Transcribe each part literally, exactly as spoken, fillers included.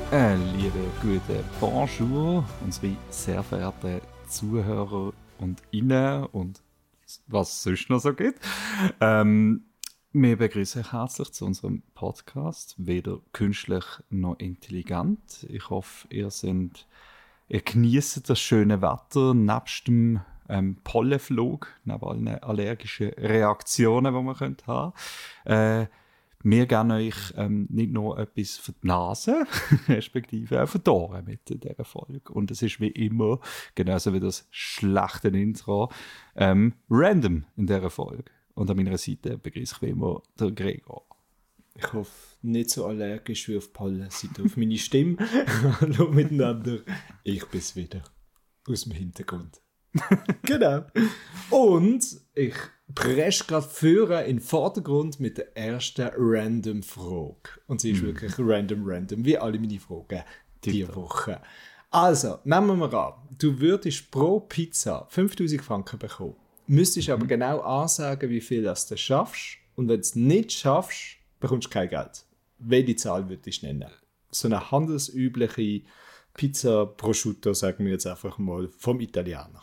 Äh, liebe gute Bonjour, unsere sehr verehrten Zuhörer und Innen und was es sonst noch so gibt. Ähm, wir begrüßen euch herzlich zu unserem Podcast, weder künstlich noch intelligent. Ich hoffe, ihr seid, ihr genießt das schöne Wetter nebst dem ähm, Pollenflug, neben allen allergischen Reaktionen, die man könnte haben. Äh, Wir geben euch ähm, nicht nur etwas für die Nase, respektive auch für die Ohren mit dieser Folge. Und es ist wie immer, genauso wie das schlechte Intro, ähm, random in dieser Folge. Und an meiner Seite begrüße ich wie immer den Gregor. Ich hoffe, nicht so allergisch wie auf Pollen seid auf meine Stimme. Hallo miteinander. Ich bin's wieder. Aus dem Hintergrund. Genau. Und ich presche gerade führen in den Vordergrund mit der ersten random Frage. Und sie ist mm. wirklich random, random, wie alle meine Fragen diese Woche. Also, nehmen wir an, du würdest pro Pizza fünftausend Franken bekommen. Müsstest mhm. aber genau ansagen, wie viel das du schaffst. Und wenn du es nicht schaffst, bekommst du kein Geld. Welche Zahl würdest du nennen? So eine handelsübliche Pizza prosciutto, sagen wir jetzt einfach mal, vom Italiener.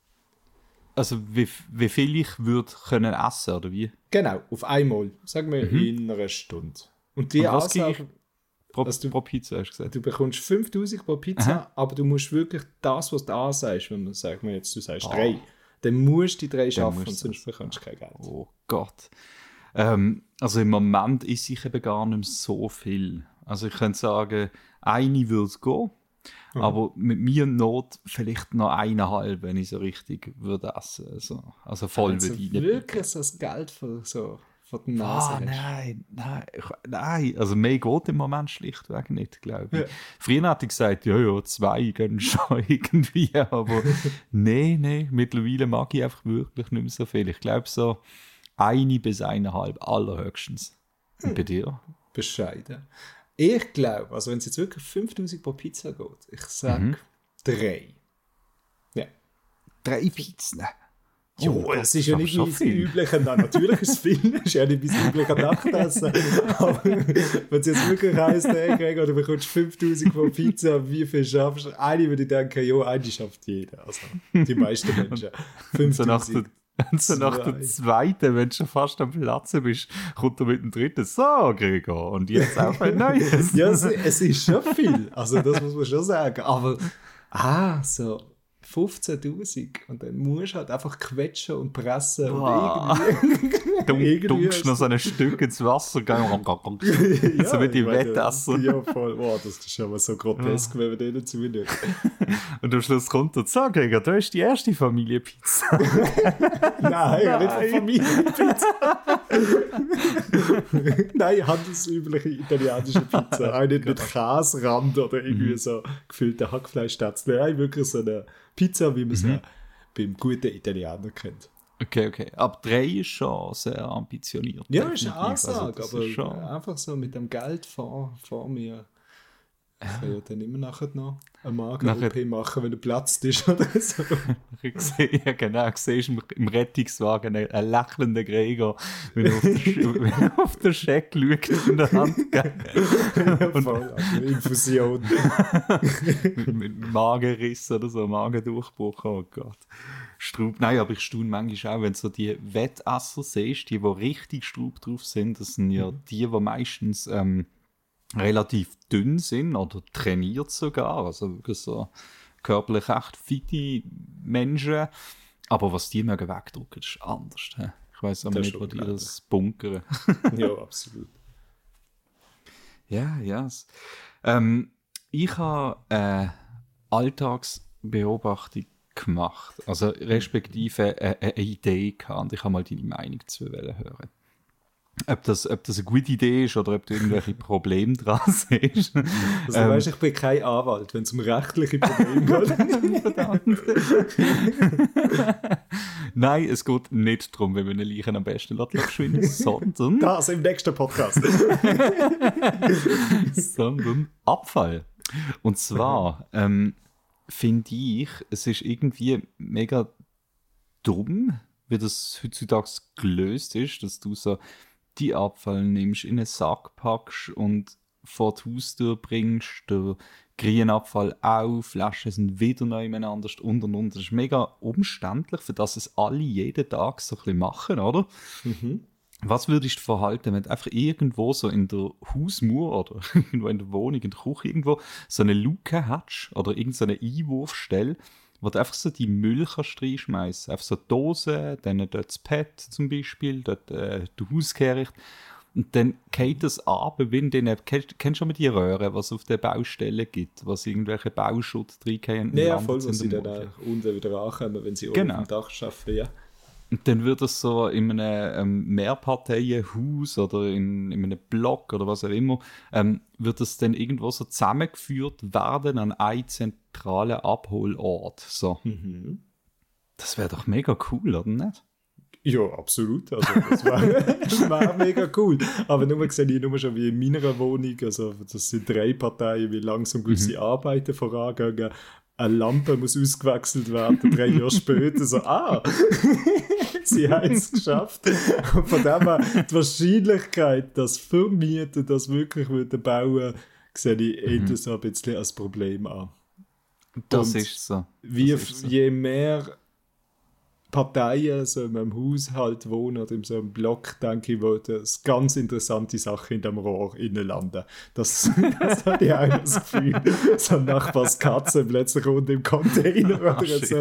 Also wie, wie viel ich würde können essen, oder wie? Genau, auf einmal. Sagen wir mhm. in einer Stunde. Und die Und was Ansage, kriege ich pro, du, pro Pizza, hast du gesagt? Du bekommst fünftausend pro Pizza, Aha. aber du musst wirklich das, was du ansagst, wenn man sagt, jetzt, du sagst oh. drei, dann musst du die drei schaffen, und sonst bekommst du kein Geld. Oh Gott. Ähm, also im Moment ist ich eben gar nicht mehr so viel. Also ich könnte sagen, eine würde gehen. Mhm. Aber mit mir Not vielleicht noch eineinhalb, wenn ich so richtig würde essen. Also, also voll also würde ich nicht. Wirklich so das Geld für, so, für die Nase ah, nein, nein, nein. Also mehr geht im Moment schlichtweg nicht, glaube ich. Ja. Früher hatte ich gesagt, ja, ja, zwei gehen schon irgendwie. Aber nein, nein, mittlerweile mag ich einfach wirklich nicht mehr so viel. Ich glaube so eine bis eineinhalb allerhöchstens. Und hm. bei dir? Bescheiden. Ich glaube, also wenn es jetzt wirklich fünftausend pro Pizza geht, ich sage mhm. drei. Ja. Drei Pizzen? Jo, oh, es ist ja nicht mein übliches, nein, natürlich ist es viel, es ist ja nicht mein übliches Nachtessen. Aber wenn es jetzt wirklich heisst, hey Gregor, du bekommst fünftausend pro Pizza, wie viel schaffst du? Eine würde ich denken, jo, eine schafft jeder, also die meisten Menschen. fünftausend. Und so nach der zweiten, wenn du schon fast am Platz bist, kommt er mit dem dritten. So, Gregor, und jetzt auch ein neues. Ja, es, es ist schon viel. Also, das muss man schon sagen. Aber, ah, so fünfzehntausend. Und dann musst du halt einfach quetschen und pressen. Wow. Und irgendwie. Du dunkst noch so ein Stück ins Wasser. So ja, mit dem Wettesser. Ja, voll. Wow, das ist schon mal so grotesk, ja. wenn wir denen zunehmen. Und am Schluss kommt er, so, Gregor, du hast die erste Familienpizza. Nein, Nein, nicht von Familienpizza. Nein, handelsübliche italienische Pizza. Auch nicht mit Käserand oder irgendwie mhm. so gefüllte Hackfleischstöpsel. Nein, wirklich so eine Pizza, wie man es mhm. beim guten Italiener kennt. Okay, okay. Aber drei ist schon sehr ambitioniert. Ja, ist eine Ansage, also, aber schon... einfach so mit dem Geld vor, vor mir. Ich kann ja dann immer nachher noch eine Magen-O P machen, wenn er platzt ist oder so. Ich sehe, ja genau, du siehst im Rettungswagen einen, einen lächelnden Gregor, wenn er auf der, wenn er auf der Scheck schaut in der Hand. Ja, voll, also Infusion. mit, mit Magenriss oder so, Magendurchbruch, oh Gott. Straub. Nein, aber ich staune manchmal auch, wenn du so die Wettesser siehst, die, die richtig Straub drauf sind, das sind ja die, die meistens ähm, relativ dünn sind oder trainiert sogar, also wirklich so körperlich echt fitte Menschen, aber was die mögen wegdrücken, ist anders. He? Ich weiss aber nicht, wo die das bunkern. Ja, absolut. Ja, ja. Yes. Ähm, ich habe eine Alltagsbeobachtung gemacht, also respektive eine, eine Idee gehabt, und ich habe mal deine Meinung dazu hören. Ob das, ob das eine gute Idee ist oder ob du irgendwelche Probleme dran siehst. Also ähm, weißt, ich bin kein Anwalt, wenn es um rechtliche Probleme geht. Nein, es geht nicht darum, wenn wir eine Leiche am besten schwimmen, sondern... Das im nächsten Podcast. sondern Abfall. Und zwar ähm, finde ich, es ist irgendwie mega dumm, wie das heutzutage gelöst ist, dass du so die Abfall nimmst, in einen Sack packst und vor die Haustür bringst, der Grünabfall auch, Flaschen sind wieder neu miteinander und und und. Das ist mega umständlich, für das es alle jeden Tag so ein bisschen machen, oder? Mhm. Was würdest du verhalten, wenn du einfach irgendwo so in der Hausmauer oder irgendwo in der Wohnung, in der Küche irgendwo so eine Luke hast oder irgendeine Einwurfstelle, wo du einfach so die Müll kannst reinschmeissen. Einfach so Dosen, dann dort das Pad zum Beispiel, dort äh, die Hauskehricht. Und dann geht das ab, wie in den, kennst, kennst du schon mal die Röhren, was es auf den Baustellen gibt, was irgendwelche Bauschutt reingehen? Ja, voll, was sie dann auch unten wieder ankommen, wenn sie oben Genau. auf dem Dach arbeiten, ja. Und dann wird das so in einem ähm, Mehrparteienhaus oder in, in einem Block oder was auch immer, ähm, wird das dann irgendwo so zusammengeführt werden an einen zentralen Abholort. So. Mhm. Das wäre doch mega cool, oder nicht? Ja, absolut. Also, das wäre wär mega cool. Aber nur sehe ich nur schon wie in meiner Wohnung, also das sind drei Parteien, wie langsam gewisse mhm. Arbeiten vorangehen. Eine Lampe muss ausgewechselt werden, drei Jahre später so, ah, sie haben es geschafft. Und von dem her, die Wahrscheinlichkeit, dass Vermieter das wirklich bauen würden, sehe ich eher mhm. so ein bisschen als Problem an. Das Und ist so. Das wie ist so. Je mehr Parteien so in einem Haushalt wohnen oder in so einem Block, denke ich, wo das ganz interessante Sachen in dem Rohr innen landen. Das, das habe ich auch das Gefühl. So ein Nachbarskatze plötzlich unten im Container oder Ach, so.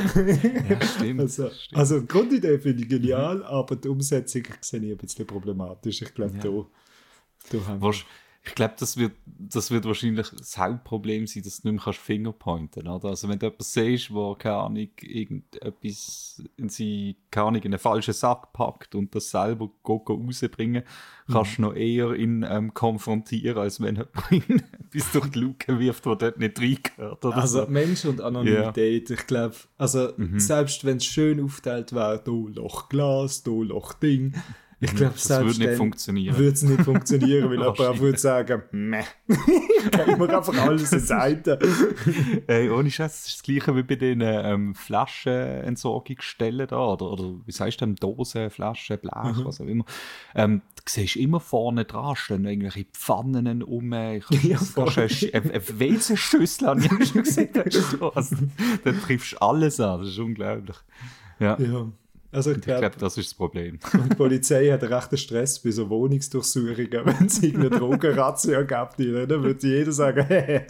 Ja, stimmt. Also, stimmt. also die Grundidee finde ich genial, mhm. aber die Umsetzung sehe ich ein bisschen problematisch. Ich glaube, ja. da, da haben wir... Ich glaube, das wird, das wird wahrscheinlich das Hauptproblem sein, dass du nicht mehr Fingerpointen kannst. Also wenn du jemanden siehst, der, keine Ahnung, irgendetwas in seinen, keine Ahnung, in einen falschen Sack packt und das selber rausbringen, mhm. kannst du noch eher ihn ähm, konfrontieren, als wenn jemand ihn etwas durch die Luke wirft, der dort nicht reingehört. Oder also so. Mensch und Anonymität, yeah. Ich glaube, also mhm. selbst wenn es schön aufteilt wäre, da Loch Glas, da Loch Ding, ich glaube, das würde nicht funktionieren. Würde es nicht funktionieren, weil jemand auch würde sagen, meh, geben wir einfach alles ins eine. Ey, ohne Scheiß, das ist das Gleiche wie bei den ähm, Flaschenentsorgungsstellen da, oder, oder wie sagst du, Dosen, Flaschen, Blech, mhm. was auch immer. Ähm, du siehst immer vorne dran stehen irgendwelche Pfannen um, ich ja, eine, eine W C-Schüssel an, ich schon gesehen, also, da triffst du alles an, das ist unglaublich. Ja. ja. Also ich, ich glaube, das ist das Problem. Und die Polizei hat einen rechten Stress bei so Wohnungsdurchsuchungen. Wenn es irgendeine Drogenrazzia gab, dann würde jeder sagen, hey,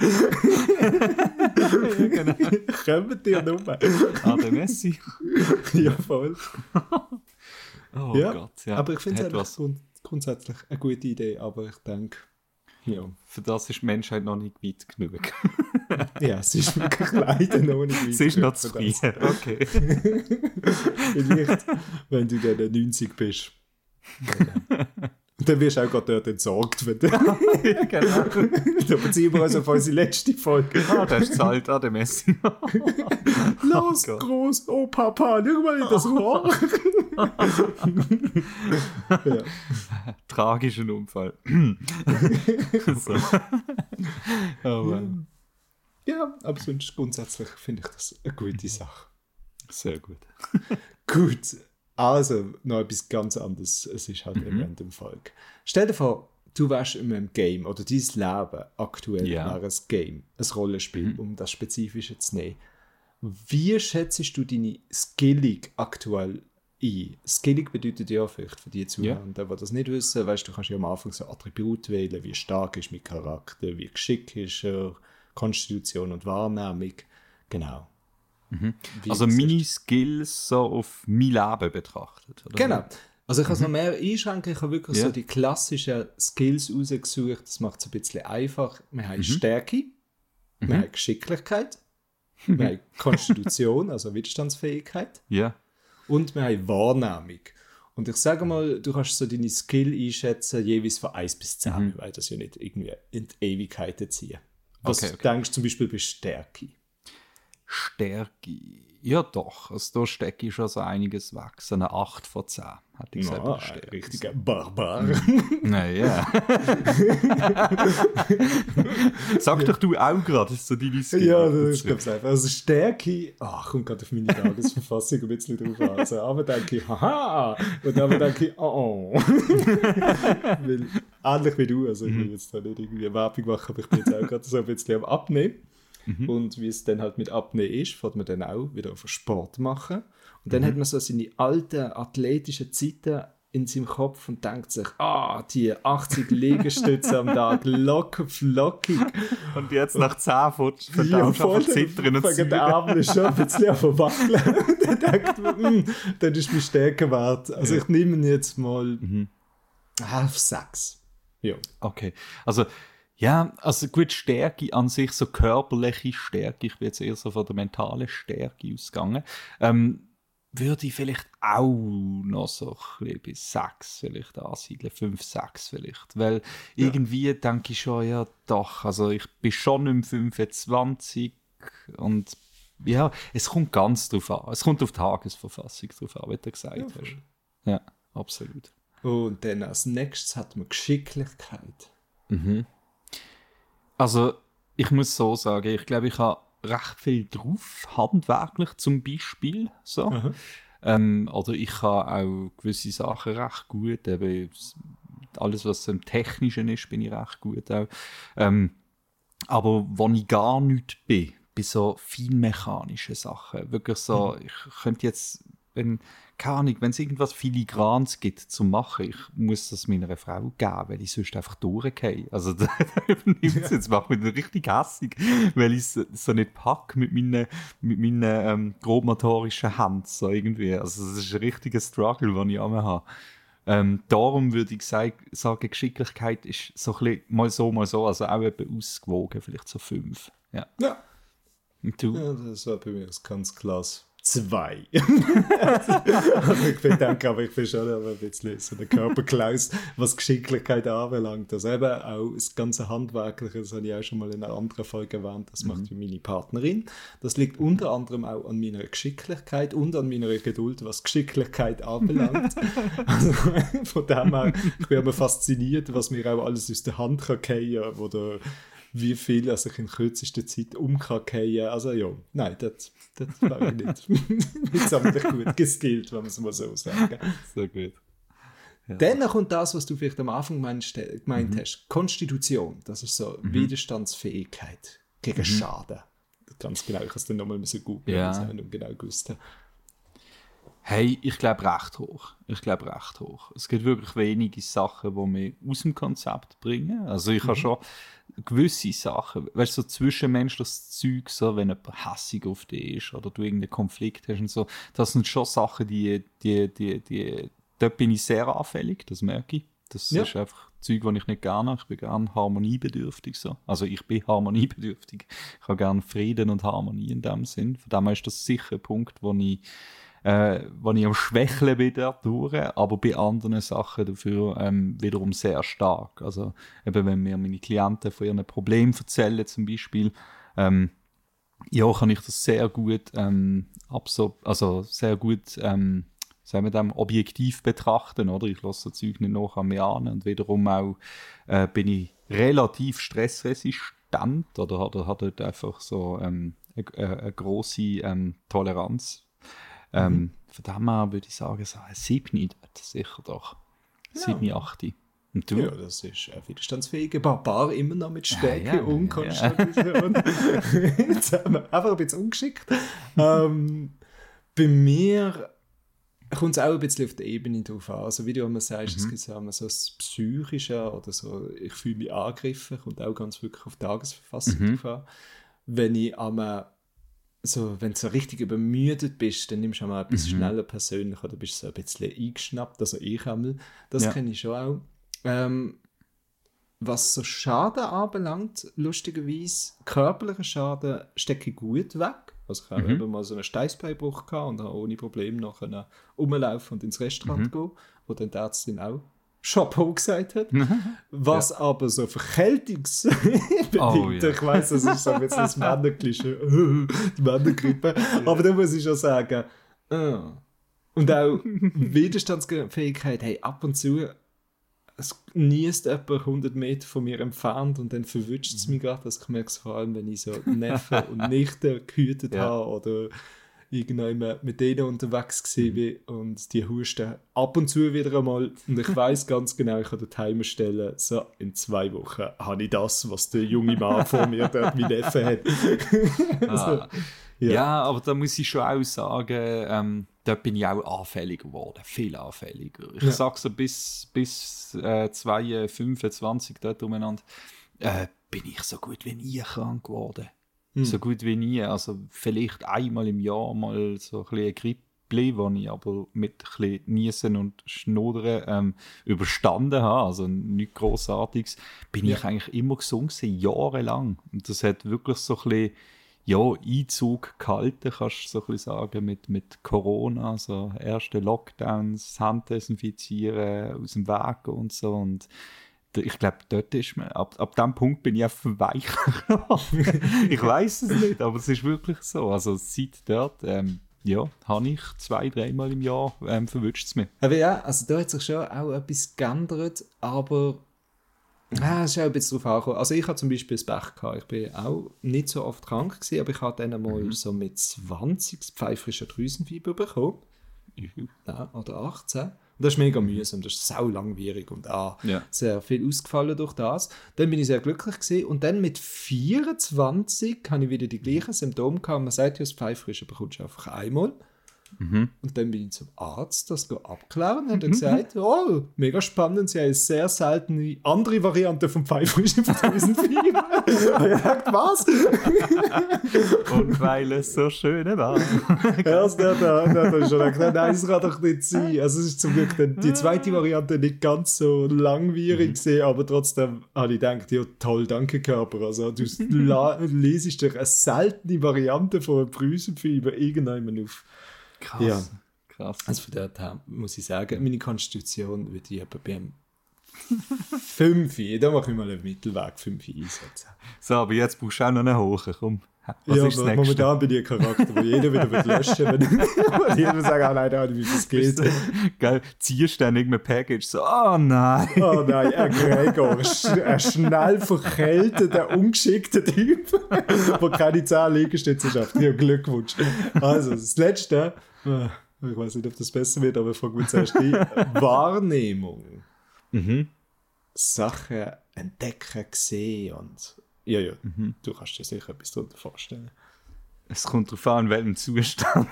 ja, genau. Kommen die nur. Ah, der Messi. Ja, voll. Oh ja, Gott, ja. Aber ich finde es grund grundsätzlich eine gute Idee, aber ich denke, ja. Für das ist die Menschheit noch nicht weit genug. Ja, es ist wirklich leider noch nicht weit genug. Es ist noch zu früh, okay. Vielleicht, wenn du dann neunzig bist. Und dann wirst du auch gerade dort entsorgt. Wenn du ja, genau. Da beziehen wir uns auf unsere letzte Folge. Ah, der ist zahlt an dem Messi. Los, oh groß, oh Papa, schau mal in das Rohr. Ja. Tragischen Unfall. So. Oh Mann. Ja, aber sonst grundsätzlich finde ich das eine gute Sache. Sehr gut. Gut, also noch etwas ganz anderes. Es ist halt mhm. in dem Folge. Stell dir vor, du wärst in einem Game oder dein Leben aktuell ja. wäre ein Game, ein Rollenspiel, mhm. um das Spezifische zu nehmen. Wie schätzt du deine Skilling aktuell ein? Skilling bedeutet ja vielleicht für die Zuhörer, ja. die das nicht wissen, weißt du, kannst ja am Anfang so Attribute wählen, wie stark ist mein Charakter, wie geschickt ist er, Konstitution und Wahrnehmung. Genau. Mhm. Also meine Skills so auf mein Leben betrachtet. Oder? Genau. Also ich kann es mhm. noch mehr einschränken. Ich habe wirklich ja. so die klassischen Skills rausgesucht. Das macht es ein bisschen einfach. Wir haben mhm. Stärke, mhm. wir haben Geschicklichkeit, wir haben Konstitution, also Widerstandsfähigkeit ja. und wir haben Wahrnehmung. Und ich sage mal, du kannst so deine Skill einschätzen, jeweils von eins bis zehn, mhm. weil das ja nicht irgendwie in die Ewigkeiten ziehen. Was okay, okay. denkst du zum Beispiel bei Stärke? Stärke. Ja, doch. Also, da stecke ich schon so einiges weg. So eine acht von zehn, hätte ich gesagt. Ja, ein richtiger Barbar. Naja. Sag doch du auch gerade, das ist so deine Skill. Ja, das ist ganz einfach. Also Stärke, ach, kommt gerade auf meine Tagesverfassung ein bisschen drauf an. Also, aber denke ich, haha, und dann denke ich, oh, oh. Weil, ähnlich wie du, also ich will jetzt da nicht irgendwie Werbung machen, aber ich bin jetzt auch gerade so ein bisschen am Abnehmen. Mhm. Und wie es dann halt mit Abnehmen ist, fährt man dann auch wieder auf Sport machen. Und dann mhm. hat man so seine alten athletischen Zeiten in seinem Kopf und denkt sich, ah, die achtzig Liegestütze am Tag, locker flockig. Und jetzt nach zehn von ja, voll zittern und fangen die Arme schon ein bisschen an zu wackeln. Und dann denkt man, dann ist mein Stärke wert. Also ja. ich nehme ihn jetzt mal mhm. auf sechs. Ja. Okay, also ja, also gut, Stärke an sich, so körperliche Stärke, ich bin jetzt eher so von der mentalen Stärke ausgegangen, ähm, würde ich vielleicht auch noch so ein bisschen bis sechs vielleicht ansiedeln, fünf, sechs vielleicht, weil ja. irgendwie denke ich schon, ja doch, also ich bin schon im fünfundzwanzig und ja, es kommt ganz drauf an, es kommt auf die Tagesverfassung drauf an, wie du gesagt ja, hast. Ja, absolut. Und dann als nächstes hat man Geschicklichkeit. Mhm. Also, ich muss so sagen, ich glaube, ich habe recht viel drauf, handwerklich zum Beispiel. So. Ähm, oder ich kann auch gewisse Sachen recht gut. Eben, alles, was im Technischen ist, bin ich recht gut auch. Ähm, aber wo ich gar nicht bin, bei so feinmechanischen Sachen, wirklich so, mhm. ich könnte jetzt, wenn, keine Ahnung, wenn es irgendwas Filigranes gibt zum Machen, ich muss das meiner Frau geben, weil ich sonst einfach durchgehe. Also da übernimmt es jetzt, macht mich richtig hässig, weil ich es so nicht packe mit meinen, mit meinen ähm, grobmotorischen Händen so irgendwie. Also das ist ein richtiger Struggle, den ich immer habe. Ähm, darum würde ich sagen, Geschicklichkeit ist so ein bisschen mal so, mal so, also auch etwa ausgewogen, vielleicht so fünf. Ja. Ja. Und du? Ja, das war bei mir ganz klasse. Zwei. Also ich denke, aber ich bin schon ein bisschen so ein Körperklaus, was Geschicklichkeit anbelangt. Also eben auch das ganze Handwerkliche, das habe ich auch schon mal in einer anderen Folge erwähnt, das macht mhm. meine Partnerin. Das liegt unter anderem auch an meiner Geschicklichkeit und an meiner Geduld, was Geschicklichkeit anbelangt. Also von dem her, ich bin immer fasziniert, was mir auch alles aus der Hand kann fallen oder wie viel also ich in kürzester Zeit um kann fallen. Also ja, nein, das, das war ich nicht. Nicht so gut geskillt, wenn man es mal so sagen. So gut. Ja. Dann kommt das, was du vielleicht am Anfang meinst, gemeint mhm. hast. Konstitution, das ist so mhm. Widerstandsfähigkeit gegen mhm. Schaden. Ganz genau, ich habe es dann nochmal so gut ja. und genau gewusst habe. Hey, ich glaube recht hoch. Ich glaube recht hoch. Es gibt wirklich wenige Sachen, die mich aus dem Konzept bringen. Also ich mhm. habe schon gewisse Sachen, weißt du, so zwischenmenschliches Zeug, so, wenn jemand hässig auf dich ist oder du irgendeinen Konflikt hast und so, das sind schon Sachen, die, die, die, die, dort bin ich sehr anfällig, das merke ich. Das ja. ist einfach Zeug, das ich nicht gerne habe. Ich bin gerne harmoniebedürftig. So. Also ich bin harmoniebedürftig. Ich habe gerne Frieden und Harmonie in dem Sinn. Von dem her ist das sicher ein Punkt, wo ich Äh, wo ich am Schwächeln bin dadurch, aber bei anderen Sachen dafür ähm, wiederum sehr stark. Also eben, wenn mir meine Klienten von ihren Problemen erzählen zum Beispiel, ähm, ja, kann ich das sehr gut ähm, absor- also sehr gut ähm, sagen wir dem, objektiv betrachten, oder? Ich lasse das Zeug nicht nach an mir an und wiederum auch äh, bin ich relativ stressresistent oder, oder habe dort einfach so ähm, eine, eine grosse ähm, Toleranz. Ähm, mhm. Von dem her würde ich sagen, so ein sieben dort, sicher doch. sieben, acht. Und du? Ja, das ist ein widerstandsfähiger Barbar, immer noch mit Stärke ja, ja, und Konstitution. Ja. Jetzt haben wir einfach ein bisschen ungeschickt. ähm, bei mir kommt es auch ein bisschen auf die Ebene drauf an. Also wie du immer sagst, mhm. es gibt so, so das Psychische oder so, ich fühle mich angegriffen, kommt auch ganz wirklich auf die Tagesverfassung mhm. drauf an. Wenn ich am so, wenn du so richtig übermüdet bist, dann nimmst du einmal etwas mhm. schneller persönlich oder bist so ein bisschen eingeschnappt, also ich einmal. Das ja. kenne ich schon auch. Ähm, was so Schaden anbelangt, lustigerweise, körperlichen Schaden stecke ich gut weg. Also ich habe mhm. mal so einen Steißbeinbruch gehabt und habe ohne Probleme nachher rumlaufen und ins Restaurant mhm. gehen, wo dann die Ärztin auch Chapeau gesagt hat. Was ja. aber so verkältungsbedingt, oh, ja. ich weiss, das ist so ein bisschen das Männerklischee, die Männergrippe, aber da muss ich schon sagen, oh. Und auch Widerstandsfähigkeit, hey, ab und zu es niest etwa hundert Meter von mir entfernt und dann verwünscht es mich gerade, dass ich merke es vor allem, wenn ich so Neffen und Nichten gehütet ja. habe oder irgendjemand mit denen unterwegs war und die husten ab und zu wieder einmal und ich weiss ganz genau, ich kann den Timer stellen, so in zwei Wochen habe ich das, was der junge Mann vor mir dort mein Neffe hat. ah. ja. ja, aber da muss ich schon auch sagen, ähm, dort bin ich auch anfälliger geworden, viel anfälliger. Ich ja. sage so bis, bis äh, zwei, fünfundzwanzig dort umeinander, äh, bin ich so gut wie nie krank geworden. Hm. So gut wie nie. Also vielleicht einmal im Jahr mal so ein bisschen eine Grippe, wo ich aber mit ein bisschen Niesen und Schnodern ähm, überstanden habe, also nichts Grossartiges, bin ja. ich eigentlich immer gesund gewesen, jahrelang. Und das hat wirklich so ein bisschen ja, Einzug gehalten, kannst du so ein bisschen sagen, mit, mit Corona, so erste Lockdowns, Hand desinfizieren, aus dem Weg und so. Und ich glaube, dort ist man, ab, ab dem Punkt bin ich einfach weicher. Ich weiß es nicht, aber es ist wirklich so. Also seit dort, ähm, ja, habe ich zwei, dreimal im Jahr ähm, verwünscht es mich. Aber ja, also da hat sich schon auch etwas geändert, aber ah, es ist auch ein bisschen darauf angekommen. Also ich hatte zum Beispiel das Pech gehabt. Ich bin auch nicht so oft krank gewesen, aber ich hatte dann mal mhm. so mit zwanzig das pfeifrische Drüsenfieber bekommen. Mhm. Ja, oder achtzehn. Und das ist mega mühsam, das ist sau langwierig und ah, ja. sehr viel ausgefallen durch das. Dann bin ich sehr glücklich gewesen. Und dann mit vierundzwanzig habe ich wieder die gleichen Symptome gehabt. Man sagt ja, das Pfeifrische bekommst du einfach einmal. Mhm. Und dann bin ich zum Arzt, das abklären und hat dann gesagt, oh, mega spannend, sie haben eine sehr seltene andere Variante vom pfeifrischen Drüsenfieber. Und ich dachte, was? Und weil es so schön war. Ja, das hat er schon gedacht, nein, das kann doch nicht sein. Also es ist zum Glück dann die zweite Variante nicht ganz so langwierig mhm. gewesen, aber trotzdem habe ich gedacht, ja toll, danke Körper. Also du lesest dich eine seltene Variante von einem Drüsenfieber irgendwann auf. Krass, ja. krass. Also von dort her muss ich sagen, meine Konstitution würde ich etwa beim fünf, da mache ich mal einen Mittelweg fünf einsetzen. So, aber jetzt brauchst du auch noch einen hohen, komm. Was ja, ist das momentan bin ich ein Charakter, wo jeder wieder wird löschen wird, wenn jeder sagt, oh nein, wie das geht. Geil, ziehst du dann irgendein Package, so, oh nein. Oh nein, ein Gregor, ein schnell verkälteter, ungeschickter Typ, der keine zehn Liegestütze schafft. Ja, Glückwunsch. Also, das Letzte, ich weiß nicht, ob das besser wird, aber frag mich zuerst die Wahrnehmung. Mhm. Sachen entdecken, sehen und ja, ja, mhm. du kannst dir sicher etwas darunter vorstellen. Es kommt darauf an, in welchem Zustand.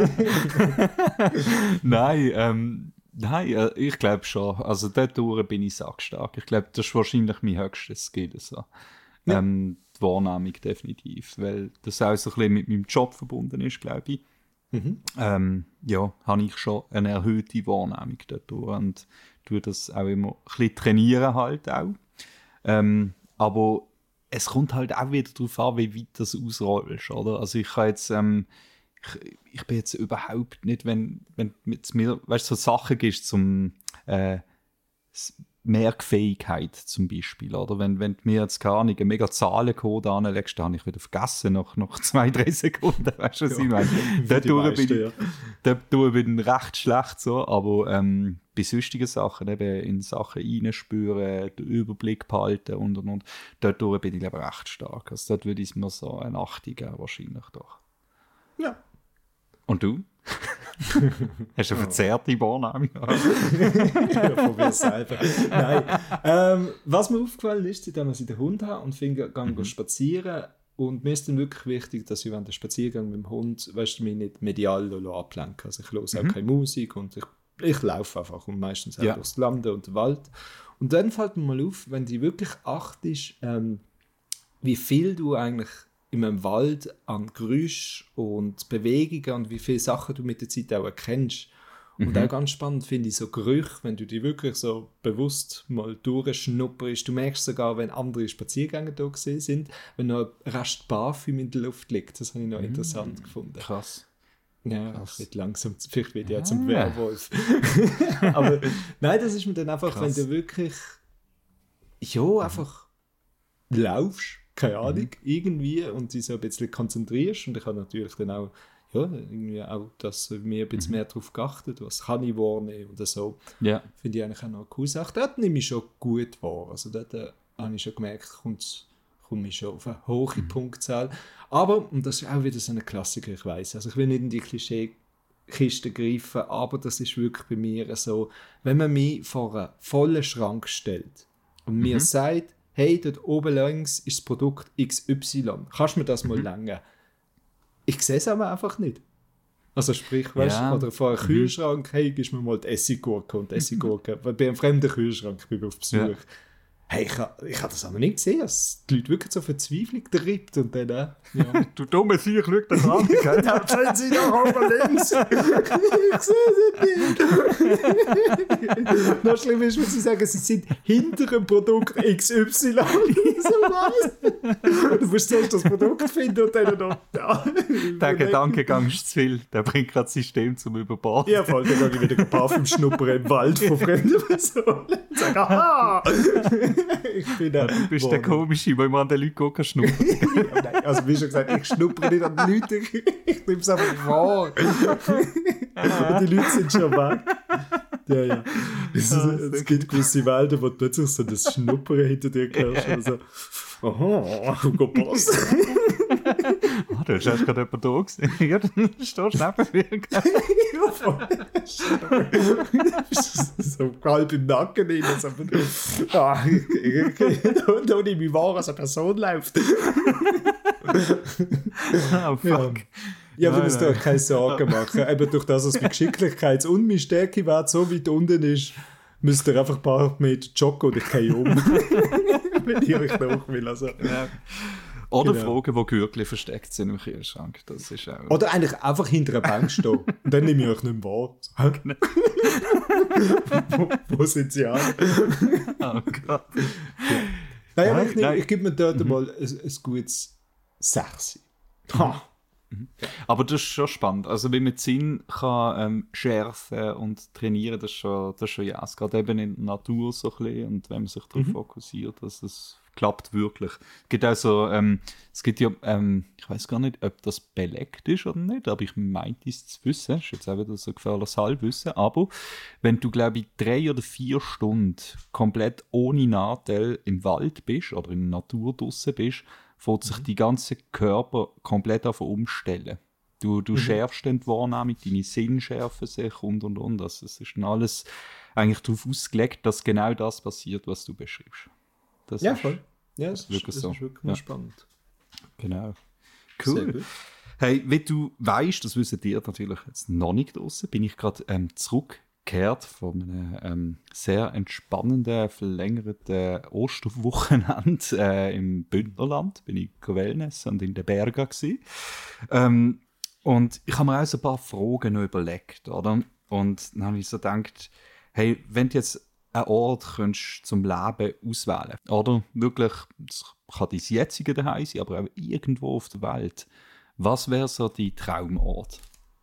Nein, ähm, nein, äh, ich glaube schon. Also dort bin ich sackstark. Ich glaube, das ist wahrscheinlich mein höchstes Skill. So. Ja. Ähm, die Wahrnehmung definitiv, weil das auch so ein bisschen mit meinem Job verbunden ist, glaube ich. Mhm. Ähm, ja, habe ich schon eine erhöhte Wahrnehmung dort und tue das auch immer ein bisschen trainieren halt auch. Ähm, aber es kommt halt auch wieder darauf an, wie weit das ausrollst, oder? Also ich kann jetzt, ähm, ich, ich bin jetzt überhaupt nicht, wenn, wenn mit mir, weißt du, so Sachen gibst zum äh, Merkfähigkeit zum Beispiel, oder? Wenn, wenn du mir jetzt gar nicht einen mega Zahlencode anlegst, dann habe ich wieder vergessen, nach, nach zwei, drei Sekunden, weißt du, was ja, ich meine? Dadurch bin, ja. dadurch bin ich recht schlecht so, aber ähm, bei sonstigen Sachen, eben in Sachen reinspüren, den Überblick behalten und und und, dadurch bin ich glaube recht stark. Also dort würde ich mir so eine acht geben, wahrscheinlich doch. Ja. Und du? Hast du eine verzerrte Wahrnehmung? Ja, von mir selber. Nein. Ähm, was mir aufgefallen ist, seitdem ich den Hund habe und finde, gehe mhm. spazieren. Und mir ist dann wirklich wichtig, dass ich während dem Spaziergang mit dem Hund, weißt du, mich nicht medial ablenke. Also ich höre mhm. auch keine Musik und ich, ich laufe einfach und meistens auch ja. durchs Land und den Wald. Und dann fällt mir mal auf, wenn du wirklich achtest, ähm, wie viel du eigentlich in einem Wald an Geräuschen und Bewegungen und wie viele Sachen du mit der Zeit auch erkennst. Und mhm. auch ganz spannend finde ich so Gerüche, wenn du die wirklich so bewusst mal durchschnupperst. Du merkst sogar, wenn andere Spaziergänger da gesehen sind, wenn noch ein Rest Parfüm in der Luft liegt. Das habe ich noch mhm. interessant gefunden. Krass. Ja, ich werde langsam, vielleicht werde ich ja Ah. zum Werwolf. Aber nein, das ist mir dann einfach, Krass. wenn du wirklich, ja, einfach laufst, keine Ahnung, Mhm. irgendwie und dich so ein bisschen konzentrierst. Und ich habe natürlich dann auch, ja, irgendwie auch, dass mir ein bisschen Mhm. mehr darauf geachtet, was kann ich wahrnehmen oder so. Ja. Finde ich eigentlich auch noch eine coole Sache. Dort nehme ich schon gut wahr. Also dort äh, habe ich schon gemerkt, kommt komme ich schon auf eine hohe Mhm. Punktzahl. Aber, und das ist auch wieder so ein Klassiker, ich weiß. Also ich will nicht in die Klischeekiste greifen, aber das ist wirklich bei mir so, wenn man mich vor einen vollen Schrank stellt und mir Mhm. sagt, hey, dort oben links ist das Produkt X Y, kannst du mir das mal Mhm. langen? Ich sehe es aber einfach nicht. Also sprich, weißt, Ja. oder vor einem Mhm. Kühlschrank, hey, gib mir mal die Essiggurke und die Essiggurke. Weil bei einem fremden Kühlschrank, ich bin auf Besuch. Ja. Hey, ich habe ich ha das aber nicht gesehen, dass die Leute wirklich so Verzweiflung treibt und dann, äh, ja. Du dumme Sieg, schau den an. Ja, sehen Sie doch oben links. Ich sehe sie nicht. Noch schlimmer ist, wenn sie sagen, sie sind hinter dem Produkt X Y. So was. Du musst zuerst das Produkt finden und dann noch da. Der Gedankengang ist zu viel. Der bringt gerade das System zum Überbord. Ja, voll, dann gehe ich wieder Parfüm schnuppern im Wald von fremden Personen und sage, aha! Ich bin der, Du bist der Komische, der immer an den Leuten gucken schnuppert. Ja, nein, also wie schon gesagt, ich schnuppere nicht an die Leute, ich, ich nehme es einfach wahr. Aber die Leute sind schon weg. Ja, ja. Es, Ah, es, es gibt gewisse Welten, wo du plötzlich so das Schnuppern hinter dir hörst. Also, aha, gut passt. Ah, du hast erst gerade jemanden da gesehen. Ja, dann stehst du neben mir. Ja, voll. So halb im Nacken rein. So, ah, ich, ich, ich, da nehme ich wahr, als eine Person läuft. Oh, fuck. Ja. Ja, aber Nein, das nein. darf keine Sorgen machen. Eben durch das, dass mein Geschicklichkeits- und mein Stärkewert so weit unten ist, müsst ihr einfach ein paar Meter joggen und ich gehe um. Wenn ich euch nach will. Also. Ja. Oder Genau. Fragen, wo Gürtel versteckt sind im Kühlschrank. Das ist auch... Oder eigentlich einfach hinter einer Bank stehen. Und dann nehme ich euch nicht mehr wahr. So, hä? wo, wo sind sie an? Oh Gott. Nein, aber Nein, ich, nehm, nein. ich gebe mir dort mal ein, ein gutes Sechs. Ha! Aber das ist schon spannend. Also wie man den Sinn kann ähm, schärfen und trainieren, das ist schon, das ist schon ja. Gerade eben in der Natur so ein bisschen und wenn man sich darauf Mhm. fokussiert, dass es klappt wirklich. Es gibt also, ähm, es gibt ja, ähm, ich weiß gar nicht, ob das belegt ist oder nicht, aber ich meinte es zu wissen. Das ist jetzt auch wieder so gefährliches Halbwissen. Aber wenn du, glaube ich, drei oder vier Stunden komplett ohne Nachteil im Wald bist oder in der Natur draussen bist, fängt sich die ganze Körper komplett auf umstellen. Du, du schärfst dann die Wahrnehmung, deine Sinne schärfen sich und und und. Also es ist dann alles eigentlich darauf ausgelegt, dass genau das passiert, was du beschreibst. Das Ja, ist, voll. Ja, das, wirklich ist, das so. ist wirklich Ja. mal spannend. Genau. Sehr Cool. gut. Hey, wie du weißt, das wissen die natürlich jetzt noch nicht draussen, bin ich gerade ähm, zurückgekehrt von einem ähm, sehr entspannenden, verlängerten Osterwochenende äh, im Bündnerland. Bin ich Wellness und in den Bergen gsi. Ähm, und ich habe mir auch so ein paar Fragen noch überlegt, oder? Und dann habe ich so gedacht, hey, wenn du jetzt einen Ort könntest zum Leben auswählen, oder? Wirklich, es kann dein jetziger daheim sein, aber auch irgendwo auf der Welt. Was wäre so dein Traumort?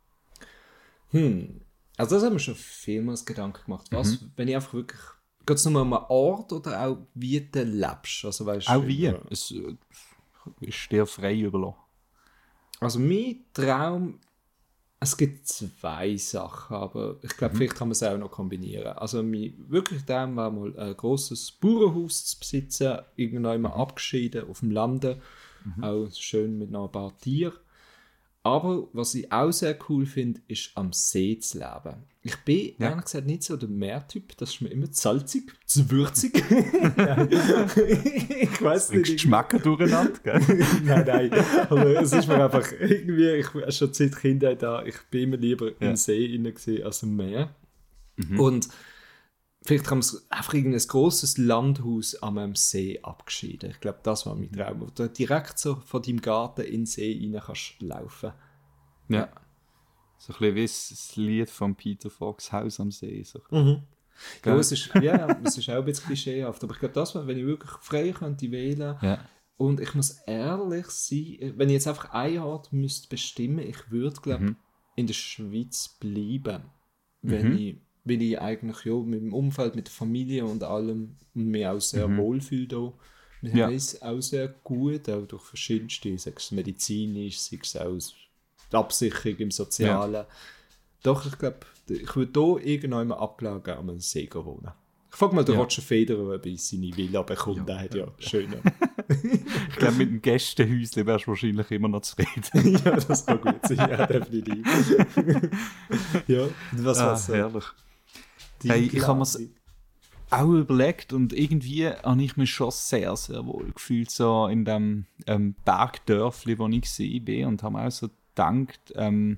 Hm. Also das haben wir schon vielmals Gedanken gemacht. Was, wenn ich einfach wirklich... Geht es nur um einen Ort oder auch wie du lebst? Also, weißt, Auch wie? ja. Es äh, ist dir frei überlassen. Also mein Traum... Es gibt zwei Sachen, aber ich glaube, vielleicht kann man es auch noch kombinieren. Also mein wirklich Traum war mal ein grosses Bauernhaus zu besitzen, irgendwann mal abgeschieden auf dem Lande, auch schön mit noch ein paar Tieren. Aber was ich auch sehr cool finde, ist am See zu leben. Ich bin Ja. ehrlich gesagt nicht so der Meertyp, das ist mir immer zu salzig, zu würzig. Nein. Ich weiß Bringst nicht. Geschmäcker durcheinander, gell? Nein, nein. Aber es ist mir einfach irgendwie, ich war schon seit Kindheit da, ich bin immer lieber Ja. im See innen gewesen als im Meer. Und vielleicht haben wir einfach irgendein grosses Landhaus an einem See abgeschieden. Ich glaube, das war mein Traum. Wo du direkt so von deinem Garten in den See rein kannst laufen. Ja. So ein bisschen wie das Lied von Peter Fox, Haus am See. So. Ja, Gell? es ist, ja, es ist auch ein bisschen klischeehaft. Aber ich glaube, das war, wenn ich wirklich frei könnte wählen. Ja. Und ich muss ehrlich sein, wenn ich jetzt einfach einen Ort müsste bestimmen, ich würde, glaube Mhm. in der Schweiz bleiben, wenn Mhm. ich, weil ich eigentlich ja, mit dem Umfeld, mit der Familie und allem und mich auch sehr Mhm. wohlfühle da. Wir Ja. haben es auch sehr gut, auch durch verschiedenste, sei es medizinisch, sei es auch die Absicherung im Sozialen. Doch, ich glaube, ich würde hier irgendwann mal abgelegen an einem See wohnen. Ich frage mal den Ja. Roger Federer, ob ich seine Villa bekomme. Ja. Der hat ja schöne. Ich glaube, mit dem Gästehäuschen wärst du wahrscheinlich immer noch zufrieden. Ja, das kann gut sein, ja, definitiv. Ja, und was Ah, war's? herrlich. Die Hey, ich habe Planung? mir's auch überlegt und irgendwie habe ich mich schon sehr, sehr wohl gefühlt, so in dem ähm, Bergdörfli, wo ich war und habe mir auch so gedacht, ähm,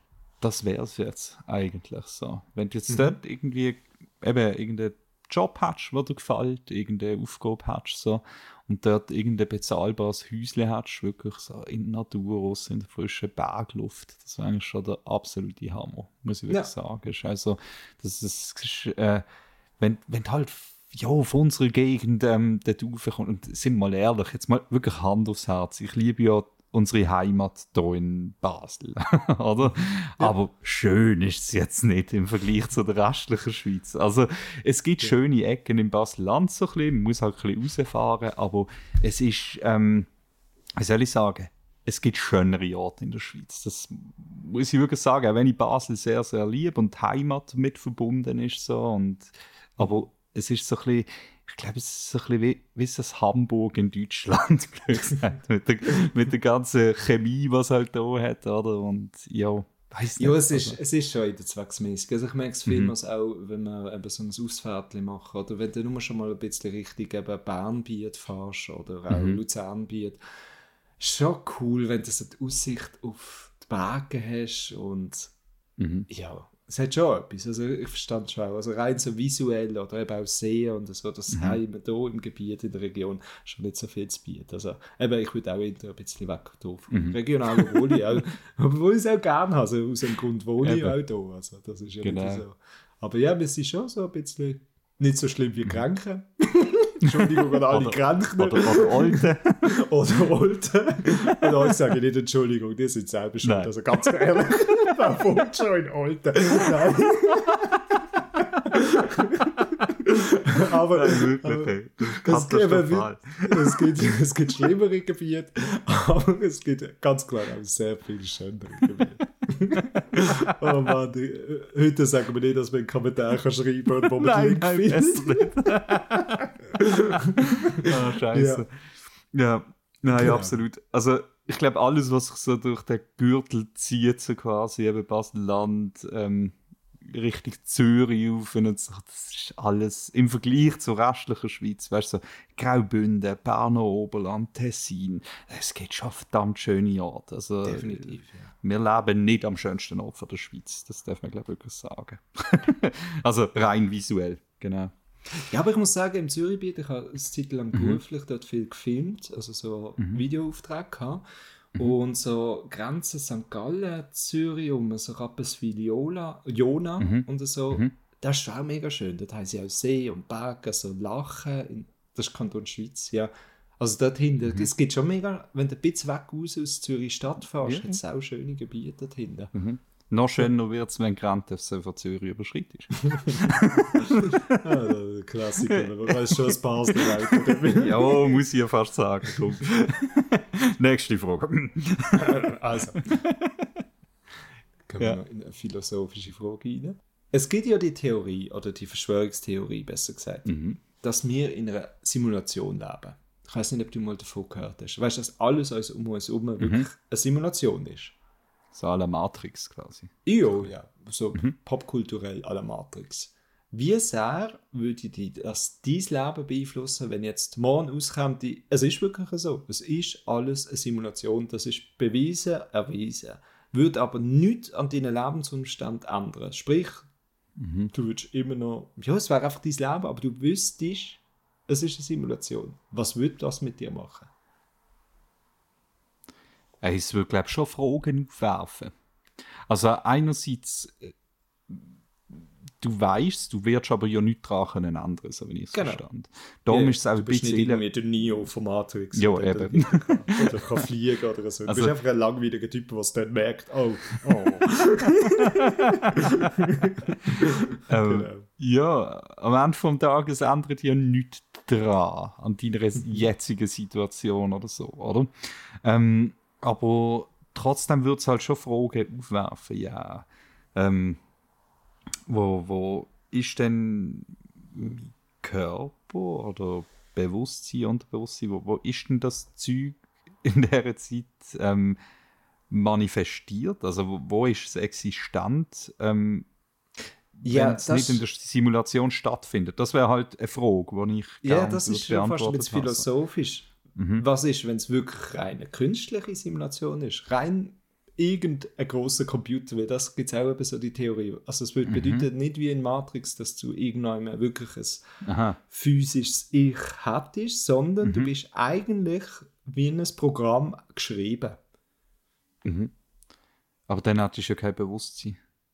das wäre es jetzt eigentlich so. Wenn du jetzt Mhm. dort irgendwie eben irgendeinen Job hast, der dir gefällt, irgendeine Aufgabe hast, so, und dort irgendein bezahlbares Häuschen hast, wirklich so in der Natur, raus, in der frischen Bergluft, das wäre eigentlich schon der absolute Hammer, muss ich wirklich Ja. sagen. Ist also, das ist, ist äh, wenn, wenn du halt ja, auf unsere Gegend ähm, dort raufkommst, und sind wir mal ehrlich, jetzt mal wirklich Hand aufs Herz, ich liebe ja unsere Heimat hier in Basel, oder? Ja. Aber schön ist es jetzt nicht im Vergleich zu der restlichen Schweiz. Also es gibt Ja. schöne Ecken im Basel-Land so ein bisschen, man muss halt ein bisschen rausfahren, aber es ist, ähm, wie soll ich sagen, es gibt schönere Orte in der Schweiz. Das muss ich wirklich sagen, auch wenn ich Basel sehr, sehr liebe und die Heimat mit verbunden ist so, und, aber es ist so ein bisschen, ich glaube, es ist so ein bisschen wie, wie das Hamburg in Deutschland, blöd gesagt, mit, der, mit der ganzen Chemie, was halt da hat, oder? Und ja, weiß nicht. Ja, es ist, also, es ist schon in der Zwecksmäßig. Also ich merke es Mhm. vielmals auch, wenn wir eben so ein Ausfahrtchen machen oder wenn du nur schon mal ein bisschen Richtung eben Bernbiet fährst oder auch Mhm. Luzernbiet. Schon cool, wenn du so die Aussicht auf die Berge hast und mhm. ja, es hat schon etwas. Also ich verstand schon auch. Also rein so visuell oder eben auch sehen und so, das Mhm. haben wir hier im Gebiet, in der Region schon nicht so viel zu bieten. Also eben, ich würde auch eher ein bisschen weg hier vom Mhm. regionalen wohne ich auch. Aber wo ich es auch gerne habe, also aus dem Grund wohne ich Eben. auch hier. Also das ist ja Genau. nicht so. Aber ja, wir sind schon so ein bisschen nicht so schlimm wie Mhm. Kranke. Entschuldigung an alle Oder, Kranken. oder, oder Alte. Oder Olten. Und euch sage ich nicht Entschuldigung, die sind selber schuld. Nein. Also ganz ehrlich, wer wohnt schon in Olten? Nein. aber, Nein, wirklich, aber ey. Das ist es, gibt, katastrophal. es, gibt, es gibt schlimmere Gebiete, aber es gibt ganz klar auch sehr viele schönere Gebiete. Oh Mann, die, heute sagen wir nicht, dass man einen Kommentar kann schreiben kann und wo man den Nein, Link nein, findet. besser nicht. Ah, scheiße. Ja, nein, Genau. absolut. Also, ich glaube, alles, was sich so durch den Gürtel zieht, so quasi, eben Basel-Land, ähm, Richtung Zürich auf und so, das ist alles im Vergleich zur restlichen Schweiz, weißt du, so Graubünden, Berner Oberland, Tessin, es gibt schon verdammt schöne Orte. Also, Definitiv, ja. wir leben nicht am schönsten Ort von der Schweiz, das darf man, glaube ich, wirklich sagen. Also rein visuell, genau. Ja, aber ich muss sagen, im Zürichgebiet, ich habe eine Zeit lang Mhm. beruflich dort viel gefilmt, also so Mhm. Videoaufträge gehabt. Mhm. Und so Grenzen Sankt Gallen, Zürich, um so Rapperswil, Jona, Jona Mhm. und so, Mhm. das ist schon auch mega schön. Dort haben sie auch See und Berge, so Lachen, in, das ist Kanton Schweiz, ja. Also dort hinten, Mhm. es gibt schon mega, wenn du ein bisschen weg raus aus Zürich Stadt fährst, Ja, hat es auch schöne Gebiete dort hinten. Mhm. Noch schöner wird es, wenn die Grenze von Zürich überschreitet. Ah, der Klassiker, man weiß schon, was Basel weiter. Ja, muss ich ja fast sagen. Komm. Nächste Frage. Also, kommen wir Ja. noch in eine philosophische Frage rein. Es gibt ja die Theorie, oder die Verschwörungstheorie besser gesagt, Mhm. dass wir in einer Simulation leben. Ich weiß nicht, ob du mal davon gehört hast. Weißt du, dass alles uns um uns herum wirklich eine Simulation ist? So à la Matrix quasi. Ja, ja, so popkulturell à la Matrix. Wie sehr würde die, das dein Leben beeinflussen, wenn jetzt morgen auskommt, die, es ist wirklich so, es ist alles eine Simulation, das ist bewiesen, erwiesen, würde aber nichts an deinen Lebensumständen ändern. Sprich, Mhm. du würdest immer noch, ja, es wäre einfach dein Leben, aber du wüsstest, es ist eine Simulation. Was würde das mit dir machen? Äh, Es würde, glaube ich, schon Fragen aufwerfen. Also einerseits, äh, du weißt, du wirst aber ja nichts daran können ändern, so wie ich es Genau. verstand. Darum Ja, ist es auch du ein bist nicht bisschen... irgendwie der Neo von Matrix. Ja, der eben. Kann, oder kann fliegen oder so. Du Also- bist einfach ein langweiliger Typ, der es dann merkt, oh, oh. Ähm, Genau. Ja, am Ende des Tages ändert ja nichts dran an deiner Mhm. jetzigen Situation oder so, oder? Ähm, aber trotzdem würde es halt schon Fragen aufwerfen, ja. Ähm, wo, wo ist denn mein Körper oder Bewusstsein, Unterbewusstsein, wo, wo ist denn das Zeug in dieser Zeit ähm, manifestiert? Also wo, wo ist es existent? Ähm, Ja, wenn es nicht in der Simulation stattfindet. Das wäre halt eine Frage, die ich Ja, gerne das ist würde schon fast ein beantwortet bisschen haben. philosophisch. Mhm. Was ist, wenn es wirklich rein eine künstliche Simulation ist? Rein irgendein grosser Computer, weil das gibt es auch eben so die Theorie. Also es würde Mhm. bedeuten, nicht wie in Matrix, dass du irgendwann wirklich ein Aha. physisches Ich hättest, sondern du Mhm. bist eigentlich wie in ein Programm geschrieben. Mhm. Aber dann hattest du ja kein Bewusstsein.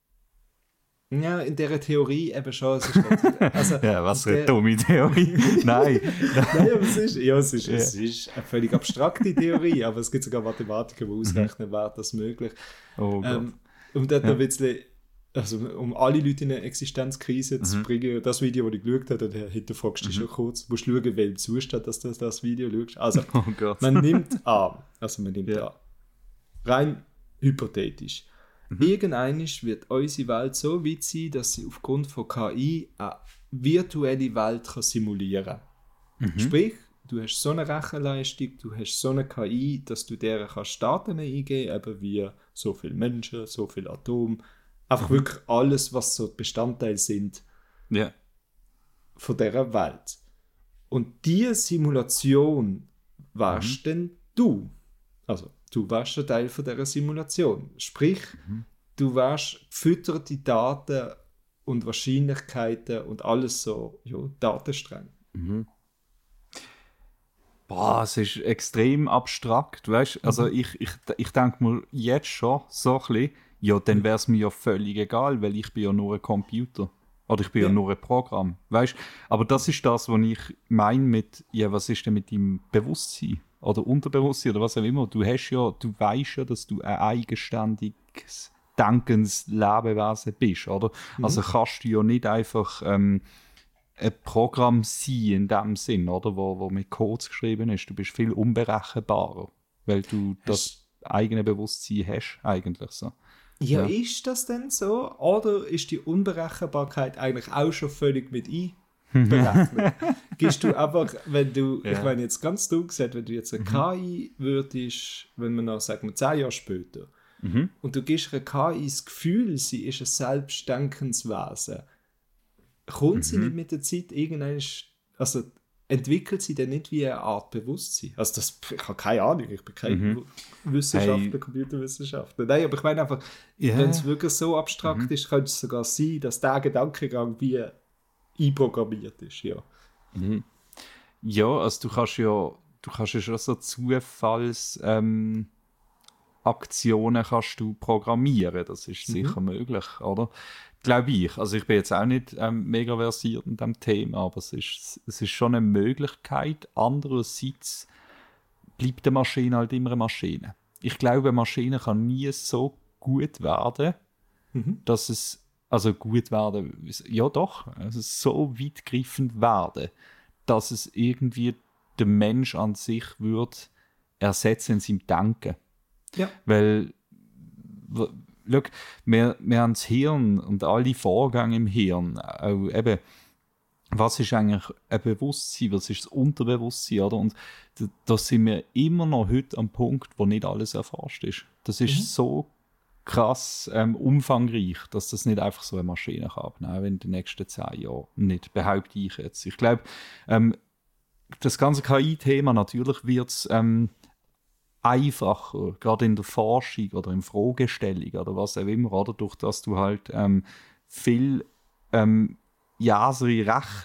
Ja, in dieser Theorie eben schon. Es ist nicht, also, Ja, was für eine der- dumme Theorie. Nein. Nein, aber es ist, ja, es ist, Ja. es ist eine völlig abstrakte Theorie, aber es gibt sogar Mathematiker, die ausrechnen, wäre das möglich. Oh Gott. Ähm, um dort Ja. noch ein bisschen, also um alle Leute in eine Existenzkrise zu Mhm. bringen, das Video, das ich geschaut habe, da hinterfragst du dich schon kurz, musst du schauen, welchem Zustand dass du das Video schaust. Also, Oh Gott. man nimmt an, also man nimmt Ja. an, rein hypothetisch, Mhm. irgendeinisch wird unsere Welt so weit sein, dass sie aufgrund von K I eine virtuelle Welt kann simulieren kann. Mhm. Sprich, du hast so eine Rechenleistung, du hast so eine K I, dass du deren kannst Daten eingeben, eben wie so viele Menschen, so viele Atome, einfach Mhm. wirklich alles, was so die Bestandteile sind Ja. von dieser Welt. Und diese Simulation wärst denn du. Also, du wärst ein Teil von dieser Simulation. Sprich, du wärst gefütterte Daten und Wahrscheinlichkeiten und alles so, ja, Datenstränge. Mhm. Boah, es ist extrem abstrakt, weißt? Also ich, ich, ich denke mir jetzt schon so ein bisschen, ja, dann wäre es mir ja völlig egal, weil ich bin ja nur ein Computer. Oder ich bin ja, Ja. nur ein Programm, weißt? Aber das ist das, was ich meine mit, ja, was ist denn mit deinem Bewusstsein? Oder Unterbewusstsein oder was auch immer. Du hast ja, du weißt ja, dass du ein eigenständiges, denkendes Lebewesen bist, oder? Also kannst du ja nicht einfach ähm, ein Programm sein in dem Sinn, oder? Wo, wo mit Codes geschrieben ist. Du bist viel unberechenbarer, weil du das eigene Bewusstsein hast, eigentlich so. Ja, Ja. ist das denn so? Oder ist die Unberechenbarkeit eigentlich auch schon völlig mit einberechnet? Gehst du einfach, wenn du, Ja. ich meine jetzt ganz dumm gesagt, wenn du jetzt eine K I würdest, wenn man noch, sagen wir, zehn Jahre später, Mhm. und du gibst einer K I das Gefühl, sie ist ein selbstdenkendes Wesen, kommt sie nicht mit der Zeit irgendwann, also entwickelt sie dann nicht wie eine Art Bewusstsein? Also das, ich habe keine Ahnung, ich bin kein Mhm. Wissenschaftler, Hey. Computerwissenschaftler. Nein, aber ich meine einfach, Ja. wenn es wirklich so abstrakt ist, könnte es sogar sein, dass der Gedankengang wie einprogrammiert ist, ja. Ja, also du kannst ja, du kannst ja schon so Zufalls ähm, Aktionen kannst du programmieren, das ist sicher möglich, oder? Glaube ich. Also ich bin jetzt auch nicht ähm, mega versiert in diesem Thema, aber es ist, es ist schon eine Möglichkeit. Andererseits bleibt eine Maschine halt immer eine Maschine. Ich glaube, eine Maschine kann nie so gut werden, dass es, also gut werden, ja doch, also so weitgreifend werden, dass es irgendwie den Mensch an sich würde ersetzen in seinem Denken. Ja. Weil, w- schau, wir, wir haben das Hirn und alle Vorgänge im Hirn, auch eben, was ist eigentlich ein Bewusstsein, was ist das Unterbewusstsein, oder? Und da, da sind wir immer noch heute am Punkt, wo nicht alles erforscht ist. Das ist so krass ähm, umfangreich, dass das nicht einfach so eine Maschine kann abnehmen in den nächsten zehn Jahren. Nicht, behaupte ich jetzt. Ich glaube, ähm, das ganze K I-Thema, natürlich wird es ähm, einfacher, gerade in der Forschung oder in Fragestellung oder was auch immer, oder? Durch dass du halt ähm, viel ähm, ja, so Rech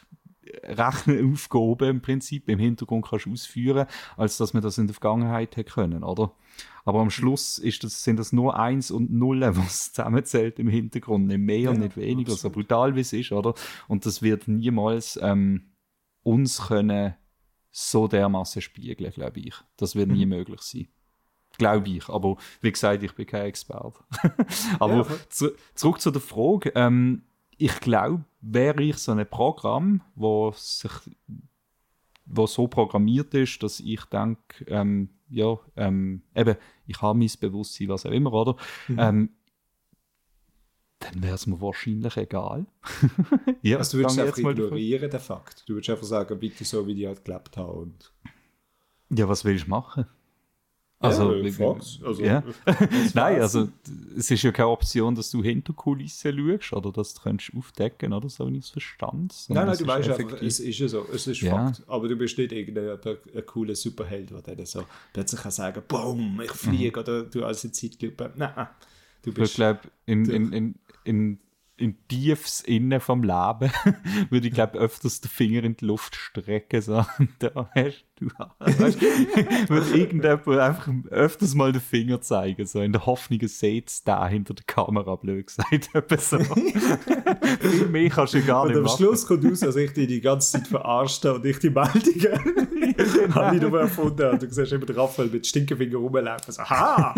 Rechenaufgaben im Prinzip im Hintergrund kannst ausführen, als dass man das in der Vergangenheit hätte können, oder? Aber am Schluss ist das, sind das nur Eins und Nullen, was zusammenzählt im Hintergrund, nicht mehr ja, und nicht weniger, absolut. So brutal wie es ist, oder? Und das wird niemals ähm, uns können so dermaßen spiegeln, glaube ich. Das wird nie mhm. möglich sein. Glaube ich. Aber wie gesagt, ich bin kein Experte. Aber ja, zu, zurück zu der Frage. Ähm, ich glaube, wäre ich so ein Programm, wo sich wo so programmiert ist, dass ich denke, ähm, ja, ähm, eben, ich habe mein Bewusstsein, was auch immer, oder? Mhm. Ähm, dann wäre es mir wahrscheinlich egal. Ja, also du würdest einfach ignorieren, den Fakt. Du würdest einfach sagen, bitte so, wie die halt gelebt haben. Und ja, was willst du machen? Also, ja, frag's. Also, ja. Nein, also es ist ja keine Option, dass du hinter Kulissen schaust oder dass du könntest aufdecken oder so, wenn ich es verstand. Nein, nein, du weißt einfach, es ist ja so, es ist ja. Fakt. Aber du bist nicht irgendein ein cooler Superheld, der dann so plötzlich kann sagen, boom, ich fliege, mhm. oder du als eine Zeitlupe. Nein, du bist... Ich glaube, in, in, in, in im tiefs Innen vom Leben würde ich, glaube öfters den Finger in die Luft strecken, so, da hast du, weißt, würde irgendjemand einfach öfters mal den Finger zeigen, so, in der Hoffnung, es seht da hinter der Kamera, blöd gesagt, so. Viel mehr kannst du gar und nicht am machen. Schluss kommt raus, dass ich dich die ganze Zeit verarscht habe und ich die Meldungen habe ich nur erfunden und du siehst immer den Raphael mit Stinkefinger rumlaufen, so, ha!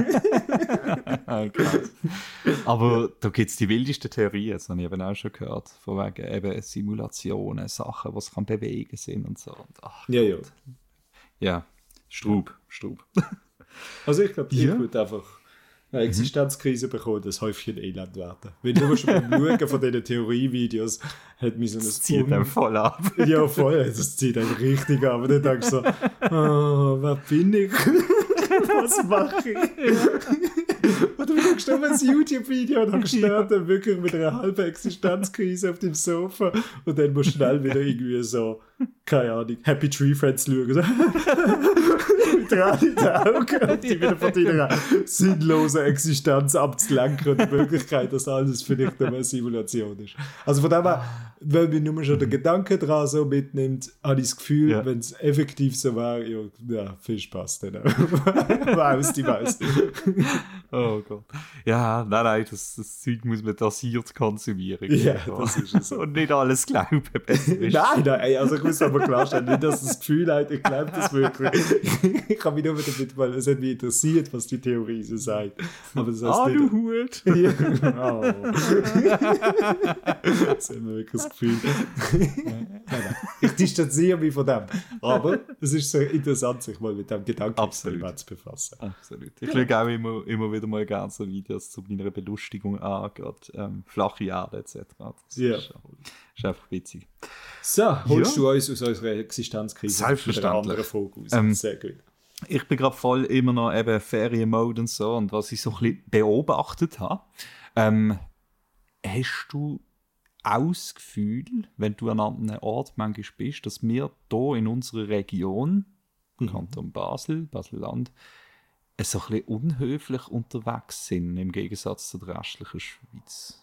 Krass. Aber da gibt es die wildesten Theorien, das habe ich eben auch schon gehört, von wegen eben Simulationen, Sachen, die sich kann bewegen sind und so. Und, ach, ja, ja. Ja, Strub, Strub. Also ich glaube, ich ja. würde einfach eine Existenzkrise mhm. bekommen, das Häufchen Elend werden. Wenn du schon beim Schauen von diesen Theorievideos hat mich so ein... Das zieht um... einem voll ab. Ja, voll, das zieht einem richtig ab. Und dann denkst du so, oh, wer bin ich? Was mache ich? Oder du schaust auf ein YouTube-Video und hast dann wirklich mit einer halben Existenzkrise auf dem Sofa und dann musst du schnell wieder irgendwie so, keine Ahnung, Happy Tree Friends schauen. Mit Tränen in den Augen und die wieder von deiner sinnlosen Existenz abzulenken und die Möglichkeit, dass alles vielleicht nur eine Simulation ist. Also von dem her, wenn man nur schon den Gedanken daran so mitnimmt, habe ich das Gefühl, ja. wenn es effektiv so wäre, ja, ja, viel Spaß dann auch. Maus, die Maus. Oh Gott. Ja, nein, nein, das, das Zeug muss man dosiert konsumieren. Ja, das ist es. Und nicht alles glauben. Nein, nein, also ich muss aber klarstellen, nicht, dass das Gefühl hat, ich glaube das wirklich. Ich habe mich nur damit, weil es hat mich interessiert, was die Theorie so sagt. Aber das heißt ah, nicht, du Hut! Ja, oh. Das hat mir wirklich das Gefühl. Nein, nein. Ich distanziere mich von dem. Aber es ist so interessant, sich mal mit dem Gedankenexperiment zu befassen. Absolut. Ich schaue auch immer, immer wieder mal gerne so Videos zu meiner Belustigung an, gerade ähm, flache Erde et cetera. Das ja. ist, ist einfach witzig. So, holst ja. du uns aus unserer Existenzkrise Selbstverständlich. mit einer anderen Folge aus. Ähm, Sehr gut. Ich bin gerade voll immer noch eben Ferienmode und so und was ich so ein bisschen beobachtet habe. Ähm, hast du auch das Gefühl, wenn du an einem Ort manchmal bist, dass wir hier in unserer Region, mhm. Kanton Basel, Basel-Land, so ein bisschen unhöflich unterwegs sind, im Gegensatz zur restlichen Schweiz?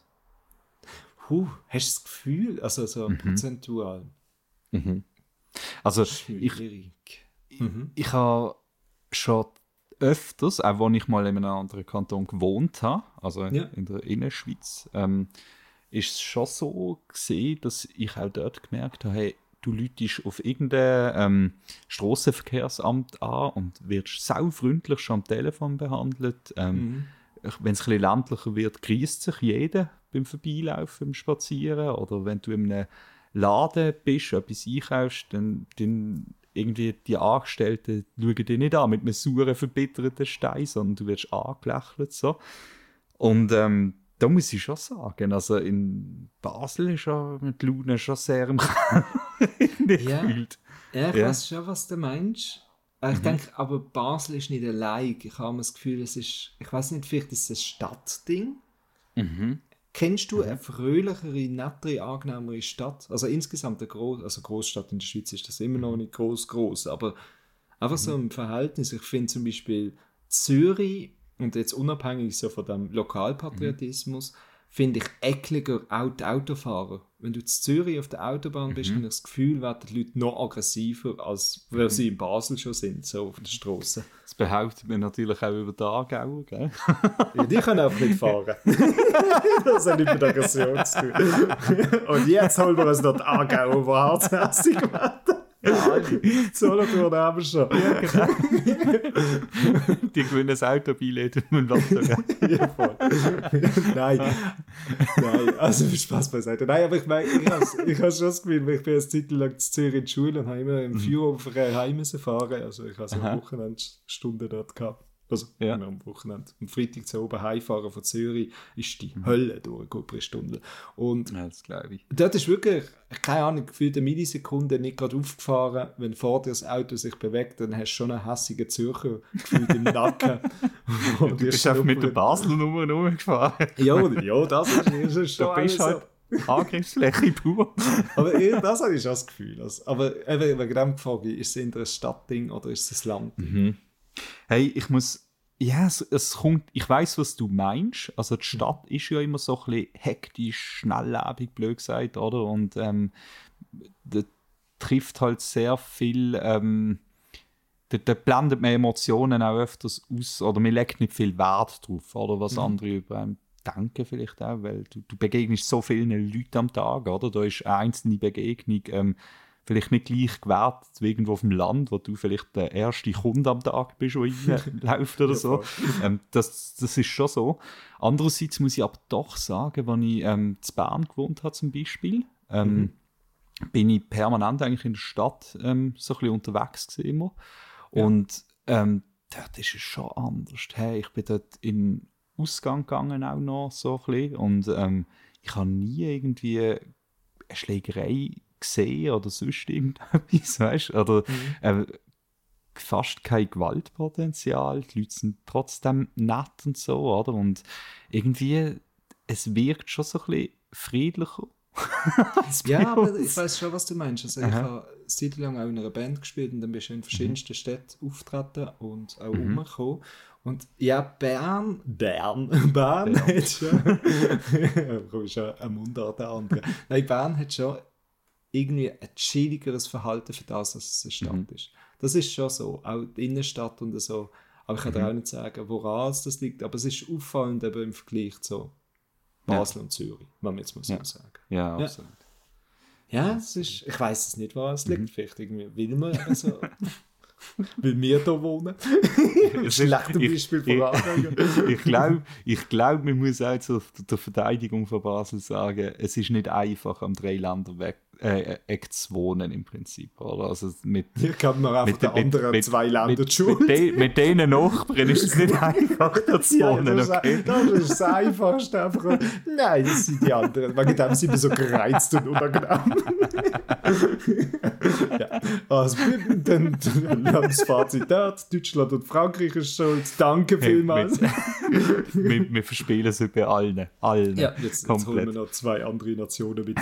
Huh, hast du das Gefühl, also so mhm. prozentual? Mhm. Also schwierig. Ich, mhm. ich, ich habe schon öfters, auch als ich mal in einem anderen Kanton gewohnt habe, also ja. in der Innerschweiz, ähm, ist es schon so gesehen, dass ich auch dort gemerkt habe, hey, du läutest auf irgendein ähm, Strassenverkehrsamt an und wirst saufreundlich schon am Telefon behandelt. Ähm, mhm. Wenn es ein bisschen ländlicher wird, grüßt sich jeder beim Vorbeilaufen, beim Spazieren. Oder wenn du in einem Laden bist, etwas einkaufst, dann, dann irgendwie die Angestellten schauen dich nicht an mit einem sauren, verbitterten Stein, sondern du wirst angelächelt. So. Und ähm, da muss ich schon sagen, also in Basel ist ja mit Laune schon sehr im ja. gefühlt. Ja, ich ja. weiß schon, was du meinst. Ich mhm. denke, aber Basel ist nicht allein. Ich habe das Gefühl, es ist, ich weiß nicht, vielleicht ist es ein Stadtding. Mhm. Kennst du eine fröhlichere, nettere, angenehmere Stadt? Also insgesamt eine Groß, also Großstadt in der Schweiz ist das immer noch nicht groß groß, aber einfach mhm. so im Verhältnis. Ich finde zum Beispiel Zürich, und jetzt unabhängig so von dem Lokalpatriotismus, mhm. finde ich ekliger auch die Autofahrer. Wenn du in Zürich auf der Autobahn bist, mhm. habe ich das Gefühl, werden die Leute noch aggressiver, als wenn mhm. sie in Basel schon sind, so auf der Straße. Das behauptet man natürlich auch über die Aargauer, gell? Ja, die können einfach nicht fahren. Das hat nicht mit Aggression zu tun. Und jetzt holen wir uns noch die Aargauer, die hartherzig werden. Ja, Solothurn haben wir schon. Ja, genau. Die gewinnen das Auto beiladen mit dem Lotto. Ja, voll. Nein. Nein, also für Spaß beiseite. Nein, aber ich meine, ich habe ich has schon das Gefühl, ich bin eine Zeit lang in Zürich in der Schule und habe immer im Führerverein heim müssen fahren. Also ich habe so eine Wochenendstunde dort gehabt. Also ja. immer am Wochenende. Am Freitag zu oben heimfahren von Zürich ist die mhm. Hölle durch, eine Stunde. Und ja, das glaube ich. Dort ist wirklich, keine Ahnung, gefühlt eine Millisekunde nicht gerade aufgefahren. Wenn vor dir das Auto sich bewegt, dann hast du schon einen hässigen Zürcher gefühlt im Nacken. Du bist einfach mit der Basler Nummer rumgefahren. Ja, ja, das ist, das ist schon. Du bist halt so. Angriffsfläche pur. Aber ja, das habe ich schon das Gefühl. Also, aber eben, wegen dem gefragt, ist es eher ein Stadtding oder ist es ein Landding? Mhm. Hey, ich muss, ja, es, es kommt, ich weiss, was du meinst. Also die Stadt ist ja immer so ein bisschen hektisch, schnelllebig, blöd gesagt, oder? Und ähm, das trifft halt sehr viel, ähm, da, da blendet man Emotionen auch öfters aus, oder man legt nicht viel Wert drauf, oder? Was mhm. andere über einen denken vielleicht auch, weil du, du begegnest so vielen Leuten am Tag, oder? Da ist eine einzelne Begegnung, ähm, vielleicht nicht gleich gewährt wie irgendwo auf dem Land, wo du vielleicht der erste Kunde am Tag bist, der reinläuft oder so. ähm, das, das ist schon so. Andererseits muss ich aber doch sagen, als ich ähm, in Bern gewohnt habe zum Beispiel, ähm, mhm. bin ich permanent eigentlich in der Stadt ähm, so ein bisschen unterwegs gewesen immer. Ja. Und ähm, dort ist es schon anders. Hey, ich bin dort in den Ausgang gegangen auch noch so ein bisschen und ähm, ich habe nie irgendwie eine Schlägerei gesehen oder sonst irgendetwas, weißt du? Oder mhm. äh, fast kein Gewaltpotenzial. Die Leute sind trotzdem nett und so, oder? Und irgendwie, es wirkt schon so ein bisschen friedlicher. Ja, aber ich weiß schon, was du meinst. Also ich habe seit lang auch in einer Band gespielt und dann bist du in verschiedensten mhm. Städten auftreten und auch mhm. rumgekommen. Und ja, Bern, Bern, Bern ja. hat schon, komm, ist schon ein Mundart der andere. Nein, Bern hat schon irgendwie ein chilligeres Verhalten für das, dass es eine Stadt mhm. ist. Das ist schon so, auch die Innenstadt und so. Aber ich kann mhm. dir auch nicht sagen, woran es das liegt. Aber es ist auffallend eben im Vergleich zu Basel ja. und Zürich, wenn man jetzt mal so ja. sagen. Ja, absolut. Ja, ja es ist, ich weiss es nicht, woran es liegt. Mhm. Vielleicht irgendwie will man also, weil wir hier wohnen. Schlechtes Beispiel von Aargau. Ich glaube, ich glaub, man muss auch zur der Verteidigung von Basel sagen, es ist nicht einfach, am Dreiländereck äh, Eck zu wohnen im Prinzip. Oder? Also mit, Hier kann man einfach den anderen mit, zwei Länder schuld. Mit, de, mit denen Nachbarn ist es nicht einfach, da zu wohnen. Ja, das, okay? Das ist das Einfachste. Einfach. Nein, das sind die anderen. Wegen dem sind wir so gereizt und unangenehm. Ja. Also, dann, dann haben wir das Fazit dort. Deutschland und Frankreich ist schuld. Danke hey, vielmals. Mit, wir, wir verspielen es bei allen. allen ja, jetzt, jetzt holen wir noch zwei andere Nationen mit.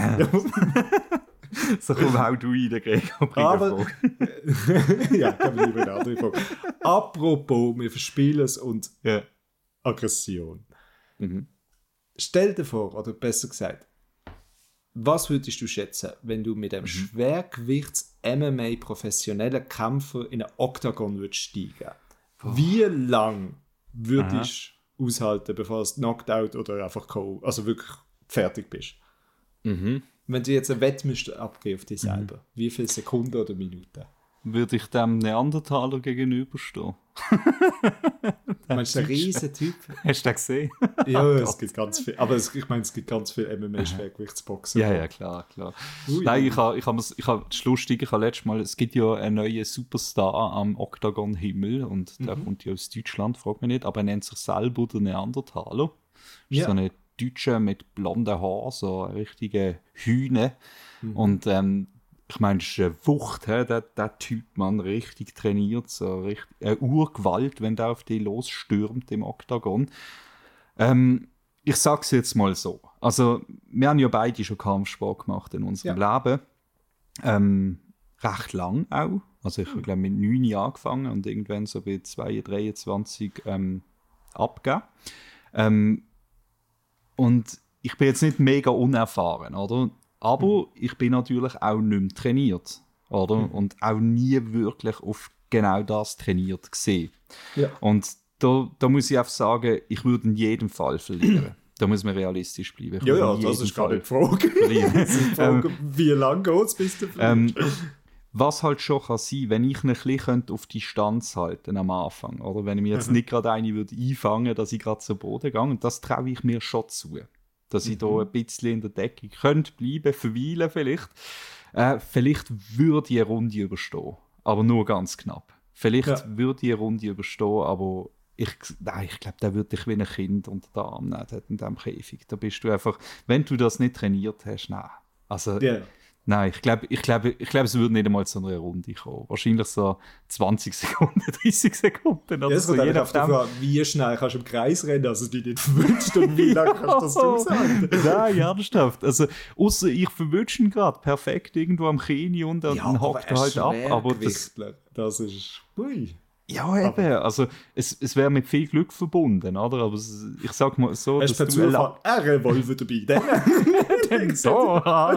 So komm, hau du rein, Gregor. Aber, ja, kann ich lieber eine andere Frage. Apropos, wir verspielen es und ja. Aggression. Mhm. Stell dir vor, oder besser gesagt, was würdest du schätzen, wenn du mit einem mhm. Schwergewichts-M M A-professionellen Kämpfer in einen Oktagon würdest steigen? Oh. Wie lang würdest du aushalten, bevor du knocked out oder einfach K O, also wirklich fertig bist? Mhm. Wenn du jetzt ein Wett müsstest abgeben auf dich selber, mhm. wie viele Sekunden oder Minuten? Würde ich dem Neandertaler gegenüberstehen? Du meinst, ein riesen Typ? Hast du den gesehen? Ja, oh es gibt ganz viel. Aber es, ich meine, es gibt ganz viel M M A-Schwergewichtsboxen. Ja, ja, klar, klar. Ui, Nein, ich habe, ich habe, ich habe, das Lustige, ich habe letztes Mal, es gibt ja einen neuen Superstar am Oktagon-Himmel und der mhm. kommt ja aus Deutschland, fragt mich nicht, aber er nennt sich selber der Neandertaler. Ist ja. so eine Deutsche mit blonden Haaren, so eine richtige Hühne. Mhm. Und ähm, ich meine, es ist eine Wucht, he? Der, der Typ, man, richtig trainiert, so richtig, eine Urgewalt, wenn der auf dich losstürmt im Oktagon. Ähm, ich sage es jetzt mal so. Also, wir haben ja beide schon Kampfsport gemacht in unserem ja. Leben. Ähm, recht lang auch. Also ich habe, glaube mit neun Jahren angefangen und irgendwann so bei zweiundzwanzig, dreiundzwanzig ähm, abgegeben. Ähm, Und ich bin jetzt nicht mega unerfahren, oder? Aber mhm. ich bin natürlich auch nicht mehr trainiert, oder? Mhm. Und auch nie wirklich auf genau das trainiert gesehen. Ja. Und da, da muss ich einfach sagen, ich würde in jedem Fall verlieren. Da muss man realistisch bleiben. Ich ja, ja, das ist gar nicht die Frage. Das ist die Frage, wie lange geht es, bis du ähm, Was halt schon kann sein, wenn ich ein bisschen auf Distanz halten am Anfang, oder wenn ich mir jetzt mhm. nicht gerade eine würde einfangen, dass ich gerade zu Boden gehe, und das traue ich mir schon zu, dass ich mhm. da ein bisschen in der Deckung könnte bleiben, verweilen vielleicht. Äh, vielleicht würde ich eine Runde überstehen, aber nur ganz knapp. Vielleicht ja. würde ich eine Runde überstehen, aber ich, nein, ich glaube, da würde dich wie ein Kind unter den Arm nehmen in diesem Käfig. Da bist du einfach, wenn du das nicht trainiert hast, nein. Also, yeah. nein, ich glaube, ich glaube, ich glaube, es würde nicht einmal zu einer Runde kommen. Wahrscheinlich so zwanzig Sekunden, dreißig Sekunden oder ja, so. Je nachdem, wie schnell kannst du im Kreis rennen, also die nicht verwünscht und wie lange kannst du das aushalten? Nein, ernsthaft. Also, außer ich verwünsche ihn gerade perfekt irgendwo am Knie und dann ja, hockt er halt ab. Aber das, das ist... Ui. Ja, eben. Also, es, es wäre mit viel Glück verbunden, oder? Aber es, ich sag mal so, hast dass du... Hast du einen Revolver dabei? Dann so. Ja,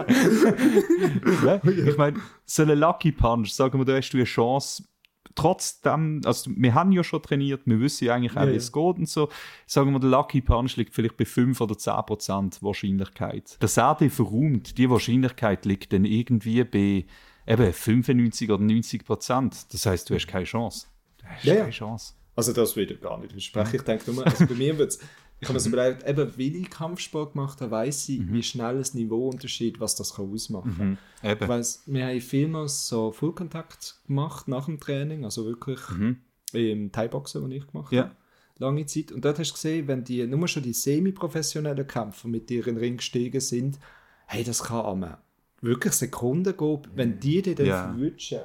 ich meine, so eine Lucky Punch, sagen wir, da hast du eine Chance, trotzdem, also wir haben ja schon trainiert, wir wissen ja eigentlich auch, ja, wie es ja. geht und so. Sagen wir, der Lucky Punch liegt vielleicht bei fünf oder zehn Prozent Wahrscheinlichkeit. Dass er dich verräumt, die Wahrscheinlichkeit liegt dann irgendwie bei eben fünfundneunzig oder neunzig Prozent. Das heisst, du hast keine Chance. Das ist ja, keine Chance. Also das will ich gar nicht versprechen. Ich denke nur, also bei mir wird es, ich habe mir so überlegt, eben, weil ich Kampfsport gemacht habe, weiss ich, mhm. wie schnell ein Niveauunterschied, was das kann ausmachen kann. Mhm. Ich weiss, wir haben vielmals so Fullkontakt gemacht nach dem Training, also wirklich mhm. im Thai-Boxen, das ich gemacht ja. habe, lange Zeit. Und dort hast du gesehen, wenn die, nur schon die semi-professionellen Kämpfer mit dir in den Ring gestiegen sind, hey, das kann einmal wirklich Sekunden gehen, wenn die dich dann ja. verwutschen,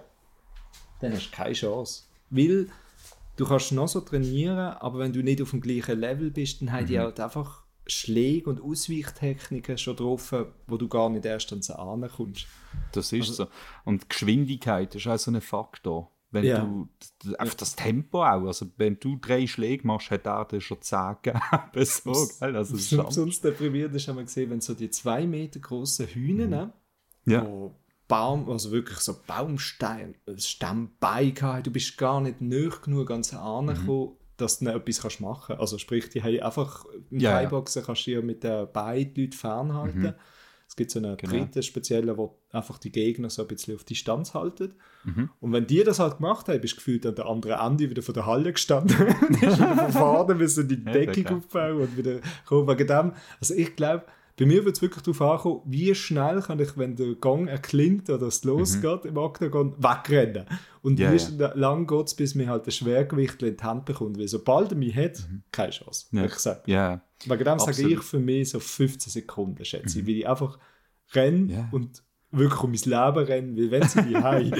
dann hast du keine Chance. Weil du kannst noch so trainieren, aber wenn du nicht auf dem gleichen Level bist, dann mhm. haben die halt einfach Schläge und Ausweichtechniken schon drauf, wo du gar nicht erst ans Ahnen kommst. Das ist also, so. Und Geschwindigkeit ist auch so ein Faktor. Wenn ja. du, einfach das Tempo auch, also wenn du drei Schläge machst, hat er dir schon zehn gegeben. So, gell? Also was sonst deprimiert ist, haben wir gesehen, wenn so die zwei Meter grossen Hühner, mhm. ja. wo Baum, also wirklich so Baumstein, Stammbein gehabt, du bist gar nicht nahe genug ans Ahnen gekommen, mhm. dass du etwas kannst machen kannst. Also sprich, die haben einfach im ja, Thai-Boxen ja. kannst du ja mit den Beinen die Leute fernhalten. Mhm. Es gibt so einen genau. dritten speziellen, wo einfach die Gegner so ein bisschen auf Distanz halten. Mhm. Und wenn die das halt gemacht haben, bist du gefühlt an der anderen Ende wieder von der Halle gestanden. Du bist wieder von vorne, müssen die Deckung ja, aufbauen und wieder kommen. Wegen dem, also ich glaube, bei mir wird es wirklich darauf ankommen, wie schnell kann ich, wenn der Gong erklingt oder es losgeht mhm. im Oktagon, wegrennen. Und ja, wie ja. lange geht es, bis man halt ein Schwergewicht in die Hand bekommt. Weil sobald er mich hat, mhm. keine Chance. Ja. Ich sage. Ja. Wegen dem sage ich für mich so fünfzehn Sekunden, schätze ich. Mhm. Weil ich einfach renne ja. und wirklich um mein Leben renne, weil wenn sie mich haben,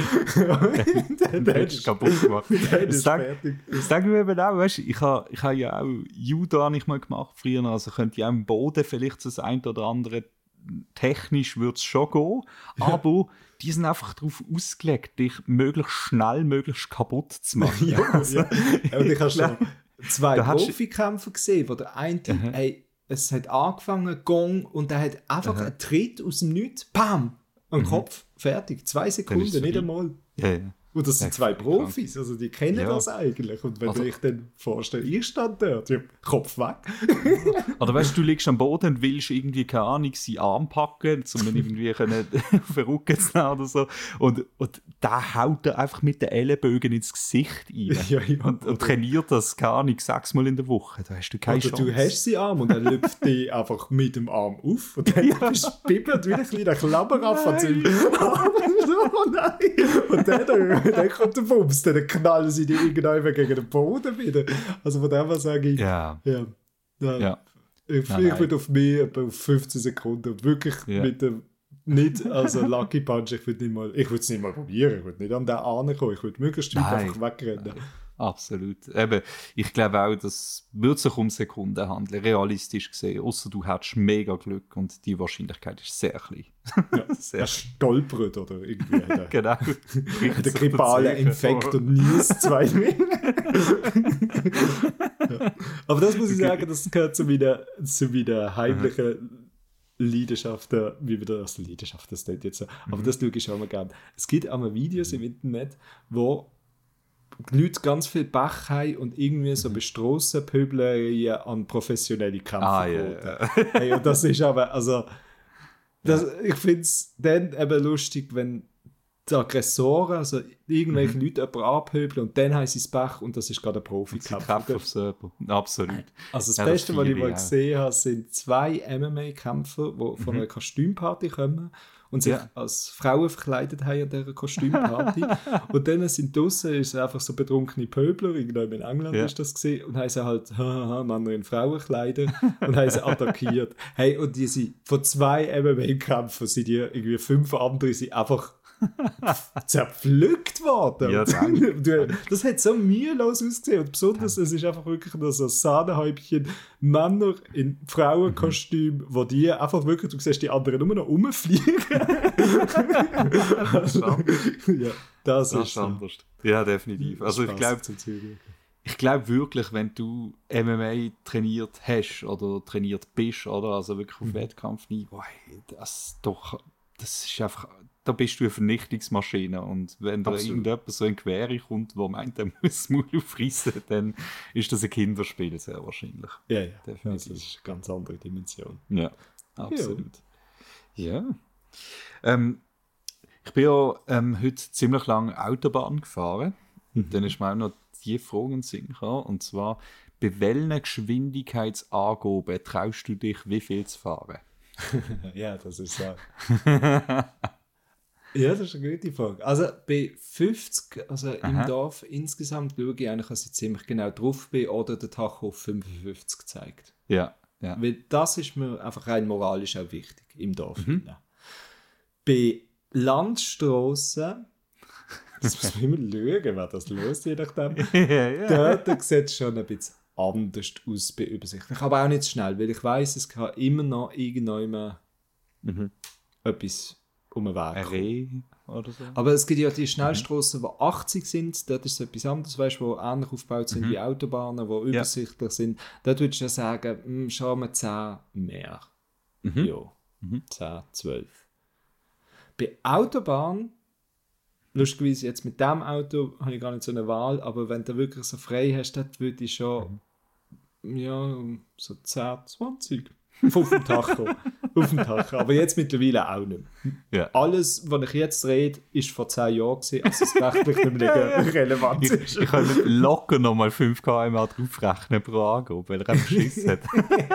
dann, dann ist es kaputt gemacht. Dann ist fertig. Das denke ich mir eben auch, weißt, ich habe ich ha ja auch Judo nicht mal gemacht früher, also könnte ich auch im Boden vielleicht das ein oder andere, technisch würde es schon gehen, aber die sind einfach darauf ausgelegt, dich möglichst schnell, möglichst kaputt zu machen. ja, also, ja. Und ich habe schon zwei Profikämpfer gesehen, wo der eine Typ, uh-huh. hey, es hat angefangen, Gong, und der hat einfach uh-huh. einen Tritt aus dem Nichts, bam, am mhm. Kopf, fertig. Zwei Sekunden, nicht einmal. Ja, ja. Und das sind ja, zwei Profis, also die kennen ja. das eigentlich. Und wenn also, du dich dann vorstellst, ich stand dort, ja, Kopf weg. Oder weißt du, du liegst am Boden und willst irgendwie, keine Ahnung, seinen Arm packen, um ihn irgendwie können, auf den Rücken zu nehmen oder so. Und, und der haut dir einfach mit den Ellenbögen ins Gesicht rein. Ja, ja, und, und trainiert das, keine Ahnung, sechsmal in der Woche. Da hast du keine oder Chance. Du hast seinen Arm und er lüpft dich einfach mit dem Arm auf. Und dann ja. bist du bibbert wie ein kleiner Klapperaffe. Oh nein! Und dann, dann kommt der Bums, dann knallen sie die irgendwann gegen den Boden wieder. Also von dem her sage ich, ja. ja, ja. ja. Ich, ich würde auf mich etwa auf fünfzehn Sekunden wirklich ja. mit dem, nicht als ein Lucky Punch, ich würde es nicht mal probieren, ich würde nicht an den ankommen, ich würde möglichst weit einfach wegrennen. Nein. Absolut. Eben, ich glaube auch, das wird sich um Sekunden handeln, realistisch gesehen. Außer du hättest mega Glück und die Wahrscheinlichkeit ist sehr klein. Ja, sehr er stolpert oder irgendwie. Der, genau. Der grippale Infekt und niest zwei ja. Aber das muss ich sagen, das gehört zu meinen, zu meinen heimlichen Leidenschaften, wie wieder das Leidenschaft, das steht jetzt so, aber mhm. das schaue ich schon mal gerne. Es gibt einmal Videos im Internet, wo die Leute ganz viel Pech haben und irgendwie so mhm. bei Strassenpöbeleien an professionelle Kämpfer ah, yeah, yeah. Hey, und das ist aber, also das, ja. ich finde es dann eben lustig, wenn die Aggressoren, also irgendwelche mhm. Leute jemanden anpöbeln und dann haben sie das Pech und das ist gerade ein Profi-Kämpfer. Absolut. Also das ja, Beste, das was ich mal gesehen habe, sind zwei M M A-Kämpfer, die von mhm. einer Kostümparty kommen und sich ja. als Frauen verkleidet haben an dieser Kostümparty. Und dann sind draussen ist einfach so betrunkene Pöbler, irgendwo in England ja. ist das gesehen, und haben sie halt haha, Männer in Frauenkleidern und haben sie attackiert. Hey, und die sind von zwei M M A-Kämpfern sind die irgendwie fünf andere sind einfach zerpflückt worden. Ja, das hat so mühelos ausgesehen. Und besonders, es ist einfach wirklich nur so ein Sahnehäubchen Männer in Frauenkostüm, mhm. wo die einfach wirklich, du siehst die anderen nur noch rumfliegen. also, ja, das, das ist anders. Ja, definitiv. Also ich glaube, ich glaube wirklich, wenn du M M A trainiert hast oder trainiert bist, oder also wirklich auf mhm. Wettkampfniveau, das doch, das ist einfach, da bist du eine Vernichtungsmaschine. Und wenn da irgendjemand so in Quere kommt, der meint, er muss das Maul aufreissen, dann ist das ein Kinderspiel, sehr wahrscheinlich. Ja, ja. Definitiv. Das ist eine ganz andere Dimension. Ja, absolut. Ja. ja. Ähm, ich bin ja ähm, heute ziemlich lange Autobahn gefahren. Mhm. Dann ist mir auch noch die Frage in den Sinn gekommen. Und zwar, bei welchen Geschwindigkeitsangaben traust du dich, wie viel zu fahren? Ja, das ist so. Ja, das ist eine gute Frage. Also bei fünfzig, also Aha. im Dorf insgesamt schaue ich eigentlich, dass ich ziemlich genau drauf bin oder der Tacho auf fünfundfünfzig zeigt. Ja, ja. Weil das ist mir einfach rein moralisch auch wichtig im Dorf. Mhm. Bei Landstrassen, das muss man immer schauen, wer das los, je nachdem. ja, ja. Dort sieht es schon ein bisschen anders aus bei übersichtlich. Aber auch nicht schnell, weil ich weiss, es kann immer noch irgendwann mhm. etwas um den Weg kommen. Oder so. Aber es gibt ja die Schnellstrassen, mhm. die achtzig sind, dort ist es etwas anderes, weißt, die ähnlich aufgebaut sind mhm. wie Autobahnen, die übersichtlich ja. sind. Dort würdest du ja sagen, mh, schauen wir zehn mehr. Mhm. Ja, mhm. zehn, zwölf. Bei Autobahn, lustigerweise jetzt mit diesem Auto habe ich gar nicht so eine Wahl, aber wenn du wirklich so frei hast, dort würde ich schon mhm. ja, so zehn, zwanzig auf dem Tacho. auf dem Tacho. Aber jetzt mittlerweile auch nicht mehr. Ja. Alles, was ich jetzt rede, ist vor zehn Jahren gewesen, also es rechtlich nicht mehr relevant ist. Ich, ich könnte locker noch mal fünf Kilometer pro Stunde draufrechnen pro Angabe, weil er einen Schiss hat.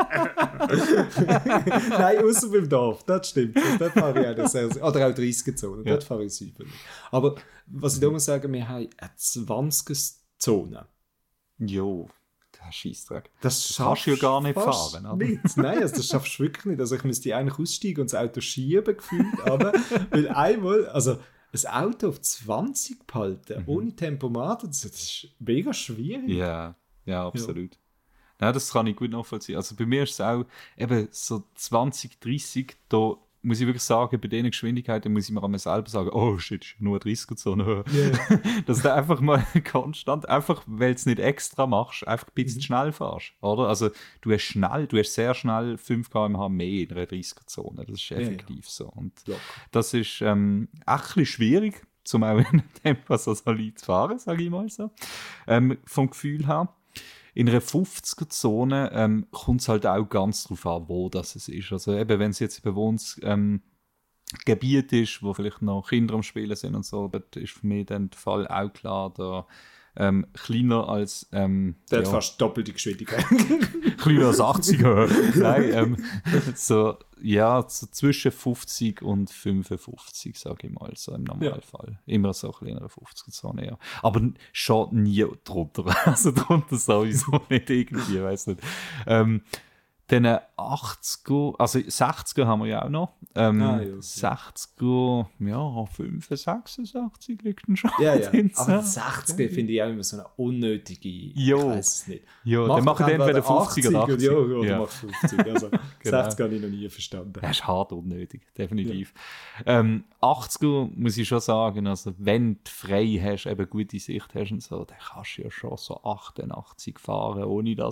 Nein, außer beim Dorf, das stimmt. Dort fahre ich auch sehr, oder auch dreißiger-Zone, ja. Dort fahre ich sauber. Aber was ich da muss sagen, wir haben eine zwanziger-Zone. Jo. Scheissdreck. Das, das kannst du ja gar nicht fahren. Oder? Nicht. Nein, also das schaffst du wirklich nicht. Also ich müsste eigentlich aussteigen und das Auto schieben gefühlt. Aber weil einmal, also ein Auto auf zwanzig behalten, mhm. ohne Tempomat, das ist mega schwierig. Ja, ja, absolut. Ja. Nein, das kann ich gut nachvollziehen. Also bei mir ist es auch eben so zwanzig, dreißig, da muss ich wirklich sagen, bei diesen Geschwindigkeiten muss ich mir einmal selber sagen, oh shit, ist nur eine dreißiger-Zone. Yeah. Dass du einfach mal konstant, einfach weil du es nicht extra machst, einfach ein bisschen mhm. schnell fährst. Oder? Also du hast schnell, du hast sehr schnell fünf Kilometer pro Stunde mehr in einer dreißiger-Zone. Das ist effektiv ja, ja. so. Und ja. das ist ähm, echt ein bisschen schwierig, um auch in einem Tempo so solid zu fahren, sage ich mal so. Ähm, vom Gefühl her. In einer fünfziger-Zone ähm, kommt es halt auch ganz darauf an, wo das es ist. Also eben, wenn es jetzt ein bewohntes ähm, Gebiet ist, wo vielleicht noch Kinder am Spielen sind und so, das ist für mich dann der Fall auch klar, da ähm, kleiner als... Ähm, der ja, hat fast doppelte Geschwindigkeit. Kleiner als achtziger. Nein, ähm, so, ja, so zwischen fünfzig und fünfundfünfzig, sage ich mal, so im Normalfall. Ja. Immer so ein bisschen in einer fünfziger-Zone, ja. Aber schon nie drunter. Also drunter sowieso nicht irgendwie, ich weiß nicht. Ähm, dann achtziger, also sechziger haben wir ja auch noch. Ähm, ah, ja, sechziger, ja, fünfundsechzig, sechzig liegt dann schon. Ja, ja. Aber sechziger finde ich auch immer so eine unnötige, jo. Ich weiß es nicht. Ja, dann machen die entweder fünfzig oder achtzig. Ja, oder ja. Mach fünfzig. Also genau. sechzig habe ich noch nie verstanden. Das ist hart unnötig, definitiv. Ja. Ähm, achtziger muss ich schon sagen, also wenn du frei hast, eben gute Sicht hast und so, dann kannst du ja schon so achtundachtzig fahren, ohne dass es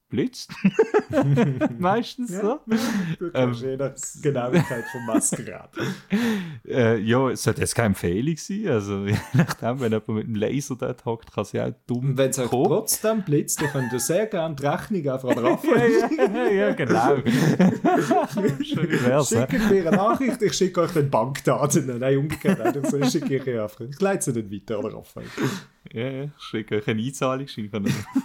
blitzt. Meistens Ja, so. du Ähm, kannst je nach Genauigkeit vom Maskerad. Äh, ja, es sollte jetzt keine Empfehlung sein. Also, je nachdem, wenn jemand mit dem Laser dort hockt, kann sie auch dumm Und wenn es euch kommen. trotzdem blitzt, dann könnt ihr sehr gerne die Rechnung einfach an Raphael ja, ja, genau. Schön wär's, hä? Schickt mir eine Nachricht, ich schicke euch dann Bankdaten. Nein, umgekehrt, einfach so schicke ich euch einfach. Ich leite sie dann weiter, oder Raphael? Ja, ja, ich schicke euch eine Einzahlungsschein.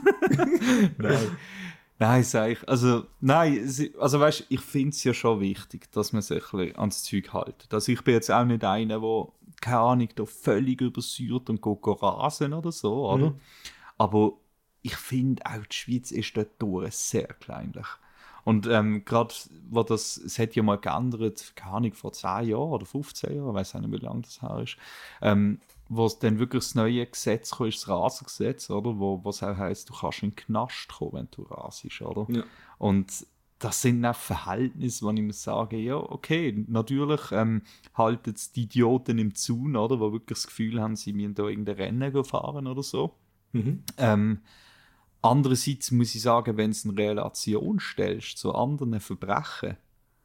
Nein. Nein, sag ich. Also, nein, sie- also weißt du, ich finde es ja schon wichtig, dass man sich ein bisschen ans Zeug hält. Also ich bin jetzt auch nicht einer, der, keine Ahnung, da völlig übersäuert und geht go rasen oder so, oder? Mhm. Aber ich finde auch, die Schweiz ist dort durch sehr kleinlich. Und ähm, gerade, wo das, es hat ja mal geändert, keine Ahnung, vor zehn Jahren oder fünfzehn Jahren, ich weiß auch nicht, wie lange das her ist, ähm, wo es dann wirklich das neue Gesetz kam, ist das Rasengesetz, oder? Wo es auch heisst, du kannst in den Knast kommen, wenn du rasest, oder? Ja. Und das sind auch Verhältnisse, wo ich mir sage, ja, okay, natürlich ähm, halten es die Idioten im Zaun, oder? Die wirklich das Gefühl haben, sie müssen da irgendein Rennen fahren oder so. Mhm. Ähm, andererseits muss ich sagen, wenn du es in Relation stellst zu anderen Verbrechen,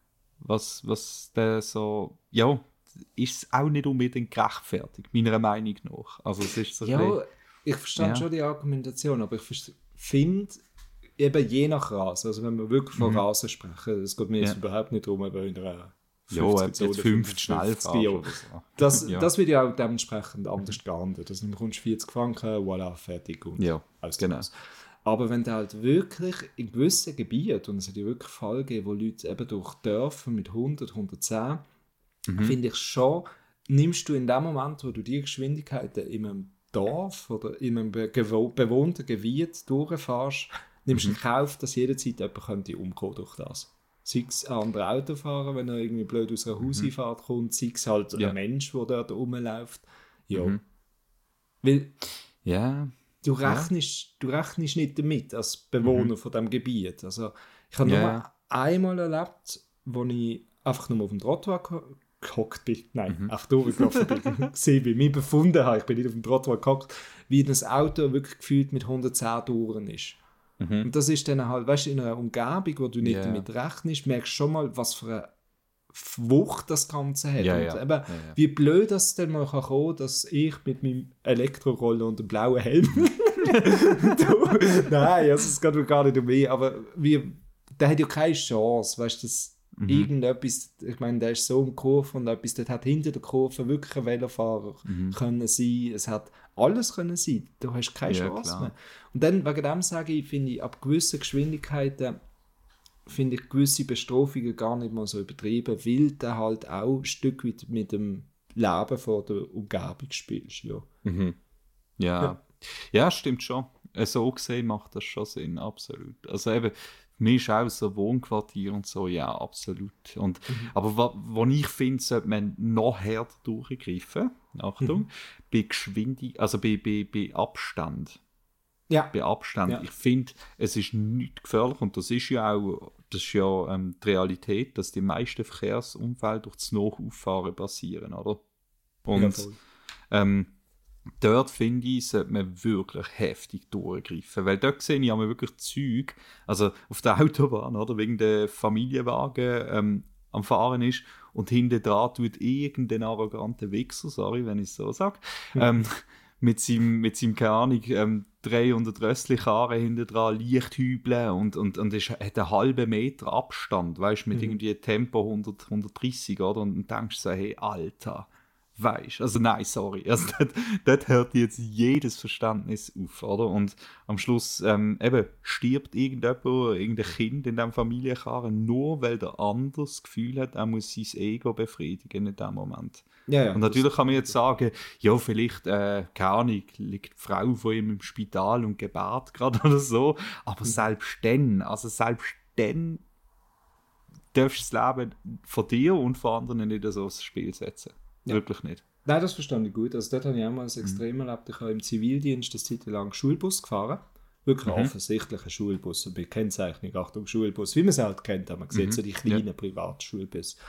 was, was der so, ja, ist es auch nicht unbedingt gerechtfertigt, meiner Meinung nach. Also es ist so ein bisschen- Ja, ich verstehe Ja. schon die Argumentation, aber ich finde, eben je nach Rasse, also wenn wir wirklich von Mhm. Rasen sprechen, es geht mir jetzt Ja. überhaupt nicht darum, aber in einer ja, ob fünfzig jetzt fünf schnell fünfzig Jahren. oder so. Das, Ja. das wird ja auch dementsprechend anders geahndet. Also du bekommst vierzig Franken, voilà, fertig und Ja, alles genau. das. Aber wenn du halt wirklich in gewissen Gebieten, und es hat ja wirklich Fälle gegeben, wo Leute eben durch Dörfer mit hundert, hundertzehn, Mhm. finde ich schon, nimmst du in dem Moment, wo du die Geschwindigkeiten in einem Dorf oder in einem be gewo- bewohnten Gebiet durchfährst, nimmst du Mhm. in Kauf, dass jederzeit jemand könnte umkommen durch das. Sei es ein anderer Autofahrer, wenn er irgendwie blöd aus einer Hauseinfahrt kommt, sei es halt Ja. ein Mensch, der dort rumläuft. Ja. Mhm. Weil Ja, du Ja. rechnest, du rechnest nicht damit als Bewohner von diesem Gebiet. Also, ich habe Ja, nur ja. einmal erlebt, wo ich einfach nur auf dem Trottoir geho- gehockt bin. Nein, Mhm. einfach durchgelaufen bin. gesehen bin, mich befunden habe. Ich bin nicht auf dem Trottoir gehockt, wie das Auto wirklich gefühlt mit hundertzehn Touren ist. Mhm. Und das ist dann halt, weißt du, in einer Umgebung, wo du nicht Ja. damit rechnest, merkst du schon mal, was für eine Wucht das Ganze hat. Ja, und ja. eben, Ja, ja. wie blöd das dann mal kann kommen, dass ich mit meinem Elektroroller und dem blauen Helm du, nein, also es geht mir gar nicht um mich, aber wie, der hat ja keine Chance, weißt du, dass Mhm. irgendetwas, ich meine, der ist so im Kurve und etwas, dort hat hinter der Kurve wirklich ein Velofahrer Mhm. können sein, es hat alles können sein, du hast keine Ja, Chance klar. mehr. Und dann, wegen dem sage ich, finde ich, ab gewissen Geschwindigkeiten finde ich gewisse Bestrafungen gar nicht mal so übertrieben, weil du halt auch ein Stück weit mit dem Leben von der Umgebung spielst, ja. Mhm. Ja. Ja. ja, stimmt schon. Äh, So gesehen macht das schon Sinn, absolut. Also eben, für mich ist auch so Wohnquartier und so, ja, absolut. Und, Aber wa- wo ich finde, sollte man noch härter durchgreifen, Achtung, bei Geschwindigkeit, also bei, bei, bei Abstand. Ja, Bei Abstand. Ja. Ich finde, es ist nicht gefährlich und das ist ja auch das ist ja ähm, die Realität, dass die meisten Verkehrsunfälle durch das Nachauffahren passieren, oder? Und ja, voll. ähm, dort finde ich, sollte man wirklich heftig durchgreifen. Weil dort sehe ich einmal wirklich Zeug, also auf der Autobahn, oder, wegen der Familienwagen ähm, am Fahren ist und hinten dran tut irgendein arroganter Wichser, sorry, wenn ich es so sage, ähm, mit seinem, mit seinem, keine Ahnung, ähm, dreihundert Rössli-Karren hinten dran leicht hübeln und, und, und es hat einen halben Meter Abstand, weißt du, mit Mhm. irgendwie Tempo hundert, hundertdreißig, oder? Und dann denkst du so, hey, Alter, weißt, also nein, sorry, also dort, dort hört jetzt jedes Verständnis auf, oder? Und am Schluss ähm, eben stirbt irgendjemand, irgendein Kind in diesem Familienkarren, nur weil der andere das Gefühl hat, er muss sein Ego befriedigen in dem Moment. Ja, ja, Und natürlich kann man jetzt sagen, ja, vielleicht, äh, keine Ahnung, liegt die Frau von ihm im Spital und gebärt gerade oder so, aber selbst dann, also selbst dann darfst du das Leben von dir und von anderen nicht so aufs Spiel setzen. Ja. Wirklich nicht. Nein, das verstehe ich gut. Also dort habe ich auch mal ein Extrem erlebt. Ich habe im Zivildienst eine Zeit lang Schulbus gefahren. Wirklich Mhm. offensichtlich ein Schulbus, bei Kennzeichnung, Achtung, Schulbus, wie man es halt kennt. Man sieht so die kleinen Privatschulbus.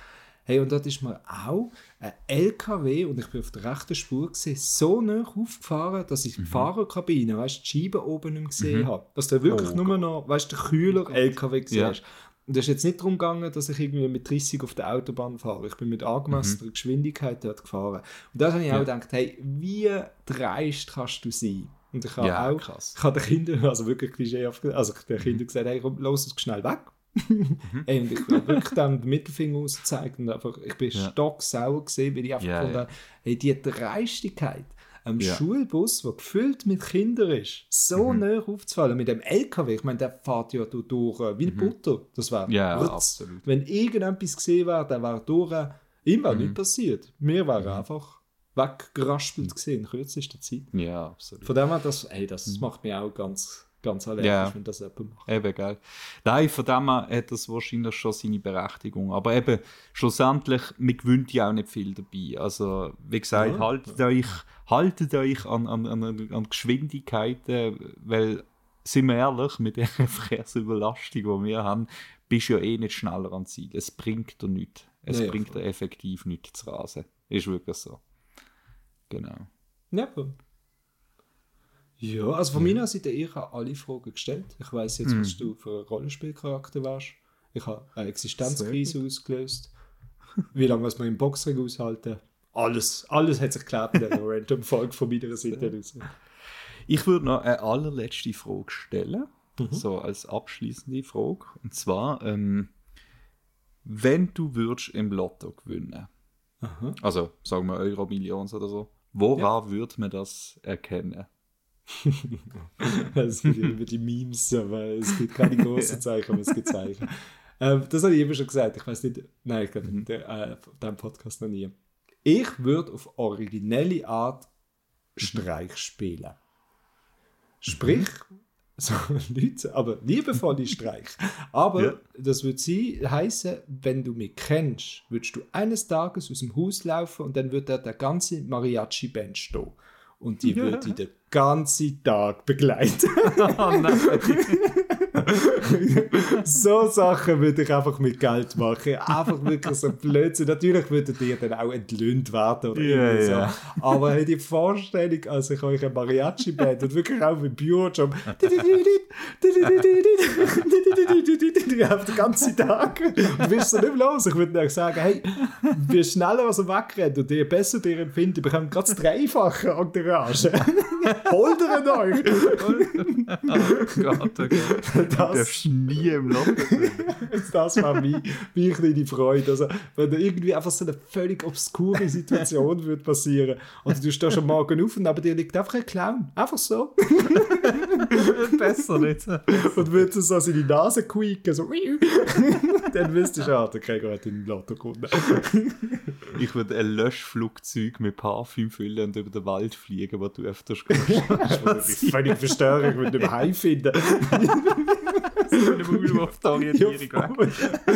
Hey, und dort ist mir auch ein L K W, und ich bin auf der rechten Spur gesehen, so nah aufgefahren, dass ich die Fahrerkabine, weißt, die Scheiben oben nicht mehr gesehen Mhm. habe. Dass du wirklich Oh nur noch, weißt, der Kühler L K W gesehen Ja. hast. Und es ist jetzt nicht darum gegangen, dass ich irgendwie mit dreißig auf der Autobahn fahre. Ich bin mit angemessener Geschwindigkeit dort gefahren. Und da habe ich Ja. auch gedacht, hey, wie dreist kannst du sein? Und ich habe Ja, auch, krass. ich habe den Kindern, also wirklich klischeehaft, also den Kindern gesagt, hey, komm, los es schnell weg. Ey, und ich habe wirklich dann den Mittelfinger ausgezeigt und einfach, ich bin Ja. stocksauer gesehen, weil ich einfach Ja, gefunden ja. habe, hey, die Dreistigkeit, am Ja. Schulbus, der gefüllt mit Kindern ist, so Mhm. nah aufzufallen, mit dem L K W, ich meine, der fährt ja durch, durch äh, wie eine Butter, das war Ja, Rutz. absolut. Wenn irgendetwas gesehen wäre, dann wäre durch, äh, ihm wäre Mhm. nichts passiert. Mir wäre einfach weggeraspelt gesehen in kürzester Zeit. Ja, absolut. Von dem her, das, hey, das macht mich auch ganz, ganz allergisch, Ja. wenn das jemand macht. Eben, gell. Nein, von dem her hat das wahrscheinlich schon seine Berechtigung. Aber eben, schlussendlich, man gewinnt ja auch nicht viel dabei. Also, wie gesagt, Ja. haltet euch, haltet euch an, an, an, an Geschwindigkeiten, weil, sind wir ehrlich, mit der Verkehrsüberlastung, die wir haben, bist du ja eh nicht schneller ans Ziel. Es bringt dir nichts. Es Ja, ja, bringt voll. dir effektiv nichts zu rasen. Ist wirklich so. Genau. Ja, voll. Ja, also von meiner Seite, ich habe alle Fragen gestellt. Ich weiss jetzt, was du für ein Rollenspielcharakter wärst. Ich habe eine Existenzkrise ausgelöst. Wie lange muss man im Boxring aushalten? Alles, alles hat sich geklärt in dieser random Folge von meiner Seite aus. Ich würde noch eine allerletzte Frage stellen, Mhm. so als abschließende Frage. Und zwar, ähm, wenn du würdest im Lotto gewinnen, Aha. also sagen wir Euro Millions oder so, woran würde man das erkennen? Es gibt ja immer die Memes, aber es gibt keine großen Zeichen, aber es gibt Zeichen. Ähm, das habe ich eben schon gesagt. Ich weiß nicht, nein, ich glaube, in der, äh, diesem Podcast noch nie. Ich würde auf originelle Art Streich spielen. Sprich, so Leute, aber liebevolle Streich. Aber Ja. das würde heißen, wenn du mich kennst, würdest du eines Tages aus dem Haus laufen und dann würde da der ganze Mariachi-Band stehen. Und die Ja. würde dich den ganzen Tag begleiten. Oh nein! So Sachen würde ich einfach mit Geld machen. Einfach wirklich so Blödsinn. Natürlich würdet ihr dann auch entlöhnt werden oder Ja, irgendwie so. ja. Aber hey, die Vorstellung, als ich euch ein Mariachi-Band und wirklich auch mit Bürojob auf den ganzen Tag. Du bist so nicht los. Ich würde euch sagen, hey, wie schneller als ihr wegrennt und je besser ihr empfindet, ihr bekommt gerade das Dreifache an der Rage. Holdert euch! Oh Gott, oh Gott. Du Das- darfst nie im Lotto gewinnen. Das war meine, meine kleine Freude. Also, wenn da irgendwie einfach so eine völlig obskure Situation würde passieren und du stehst am Morgen auf und neben dir liegt einfach ein Clown. Einfach so. Besser nicht. Und würde so seine Nase quieken, so. Dann wüsstest du, ah, der Gregor hat in den Lotto gewonnen. Ich würde ein Löschflugzeug mit Parfüm füllen und über den Wald fliegen, wo du öfters gehst. Das ist völlig verstörend, ich würde nicht mehr heimfinden. So eine Maul auf die Orientierung Ja, weg.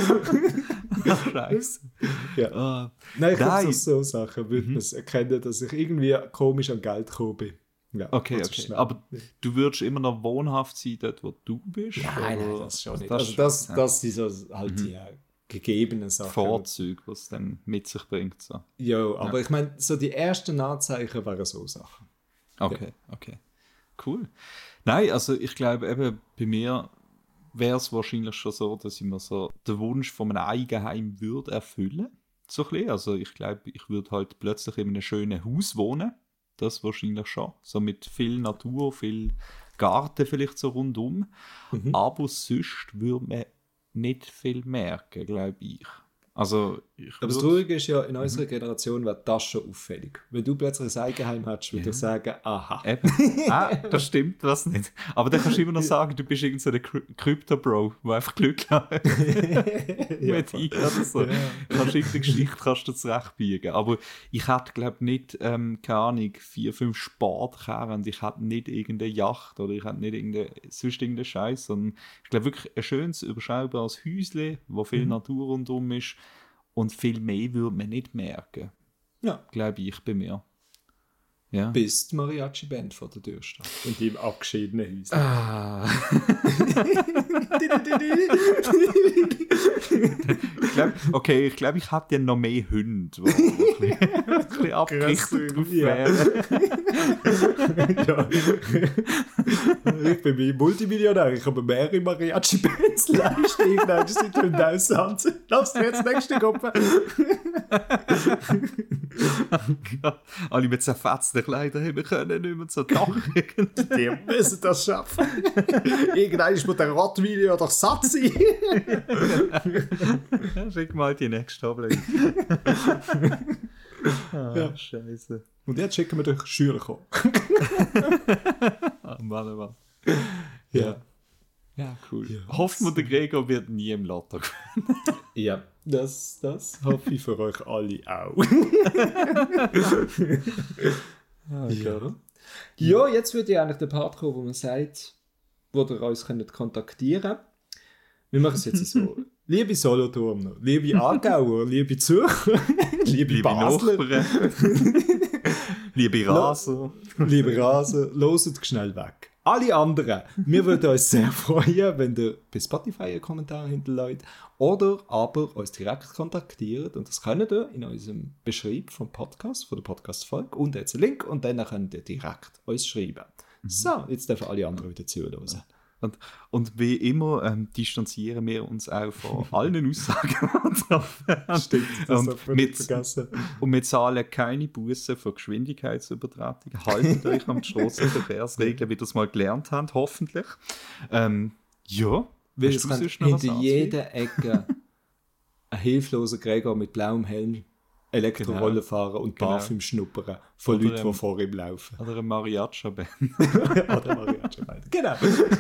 Ach, Scheiße. Ja. Ah. Nein, ich glaube, Nein. so, so Sachen würde man es erkennen, dass ich irgendwie komisch an Geld gekommen bin. Ja, Okay, also okay. schnell. Aber du würdest immer noch wohnhaft sein, dort wo du bist? Nein, nein, oder- das schon nicht. Das also schon, das, ja. das sind so halt die äh, gegebenen Sachen. Vorzüge, was es dann mit sich bringt. So. Ja, aber ich meine, so die ersten Anzeichen wären so Sachen. Okay, okay. Cool. Nein, also ich glaube eben, bei mir wäre es wahrscheinlich schon so, dass ich mir so den Wunsch von einem Eigenheim würde erfüllen. So ein bisschen. Also ich glaube, ich würde halt plötzlich in einem schönen Haus wohnen. Das wahrscheinlich schon. So mit viel Natur, viel Garten vielleicht so rundum. Mhm. Aber sonst würde man nicht viel merken, glaube ich. Also ich Aber das würde- Traurige ist ja, in unserer Generation wäre das schon auffällig. Wenn du plötzlich ein Eigenheim hättest, würde ich sagen, aha. Eben. Ah, das stimmt, was nicht. Aber dann kannst du immer noch sagen, du bist irgend so ein Cry- Crypto-Bro, der einfach Glück hat Ja, mit ihm oder so. Ja. Du kannst irgendeine Geschichte kannst du zurechtbiegen. Aber ich hätte, glaube ich, nicht, ähm, keine Ahnung, vier, fünf Sportkarren und ich hätte nicht irgendeine Yacht oder ich hätte nicht irgendeine, sonst irgendeinen Scheiß, sondern ich glaube wirklich ein schönes, überschaubares Häuschen, wo viel Mhm. Natur rundum ist und viel mehr würde man nicht merken, Ja. glaube ich, bei mir. Ja. Bis die Mariachi-Band vor der Tür steht. In deinem abgeschiedenen Haus. Ah. ich glaube, okay, ich glaube, ich habe dann noch mehr Hunde, die ein bisschen abgerichtet drauf wären. Ja. Ich bin wie Multimillionär, ich habe mehrere Mariachi-Bands leisten. Nein, das sind Hunde aussehen. Lass dir jetzt nächste Gruppe. Alle mit zerfetzten Kleidern haben können, nicht mehr so Dach. Die müssen das schaffen. Irgendwann muss der Rottweiler doch satt sein. Schick mal die nächste Tablet. Ah, ja. Scheiße. Und jetzt schicken wir durch Schüler kommen. Ah, Mann, Mann. Ja. Ja, cool. Ja. Ja. Hoffen wir, der Gregor wird nie im Lotto gewinnen. Ja, das, das hoffe ich für euch alle auch. Ah, ja. Gott. Ja, jetzt würde ich eigentlich den Part kommen, wo man sagt, wo ihr uns könnt kontaktieren könnt. Wir machen es jetzt so. Liebe Solothurner, liebe Aargauer, liebe Zürcher, liebe, Liebe Basler, Nachbarn, liebe Raser. liebe Raser, loset schnell weg. Alle anderen, wir würden uns sehr freuen, wenn ihr bei Spotify einen Kommentar hinterlasst oder aber uns direkt kontaktiert. Und das könnt ihr in unserem Beschreib vom Podcast, von der Podcast-Folge und jetzt einen Link und dann könnt ihr direkt uns schreiben. Mhm. So, jetzt dürfen alle anderen wieder zuhören. Und, und wie immer ähm, distanzieren wir uns auch von allen Aussagen, die wir Stimmt, das und darf man mit, nicht vergessen. Und wir zahlen keine Bussen für Geschwindigkeitsübertretung. Haltet euch an die Strassenverkehrsregeln, wie ihr es mal gelernt habt, hoffentlich. Ähm, ja, Weil hast es du kann sonst noch was hinter anzufügen? jeder Ecke ein hilfloser Gregor mit blauem Helm Elektrorolle Genau. fahren und Genau. Parfüm schnuppern von Oder, Leuten, die ähm, vor ihm laufen. Oder eine Mariachi-Band. Oder Mariachi-Band. Genau.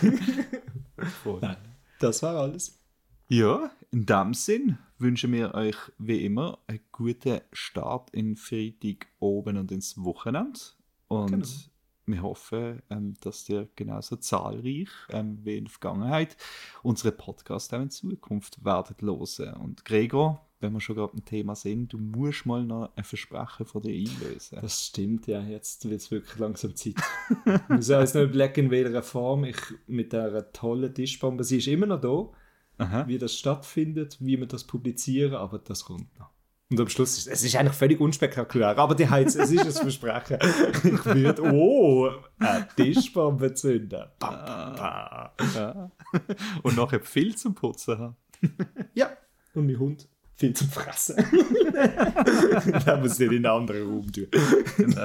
Voll. Nein, das war alles. Ja, in dem Sinn wünschen wir euch wie immer einen guten Start in Freitag oben und ins Wochenende. Und Genau. wir hoffen, ähm, dass ihr genauso zahlreich ähm, wie in der Vergangenheit unsere Podcast auch in Zukunft werdet hören. Und Gregor, wenn wir schon gerade im Thema sind, du musst mal noch ein Versprechen von dir einlösen. Das stimmt, ja. Jetzt wird es wirklich langsam Zeit. Ich muss uns noch überlegen, in welcher Form ich mit dieser tollen Tischbombe, sie ist immer noch da, Aha. wie das stattfindet, wie wir das publizieren, aber das kommt noch. Und am Schluss ist es ist eigentlich völlig unspektakulär, aber die Heiz, es ist ein Versprechen. Ich würde, oh, eine Tischbombe zünden. Bam, bam, bam. Ja. Und nachher viel zum Putzen haben. Ja, und mein Hund viel zum Fressen. Da muss ich in einen anderen Raum tun. Genau.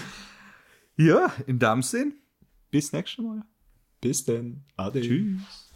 Ja, in dem Sinn, bis nächstes Mal. Bis dann. Ade. Tschüss.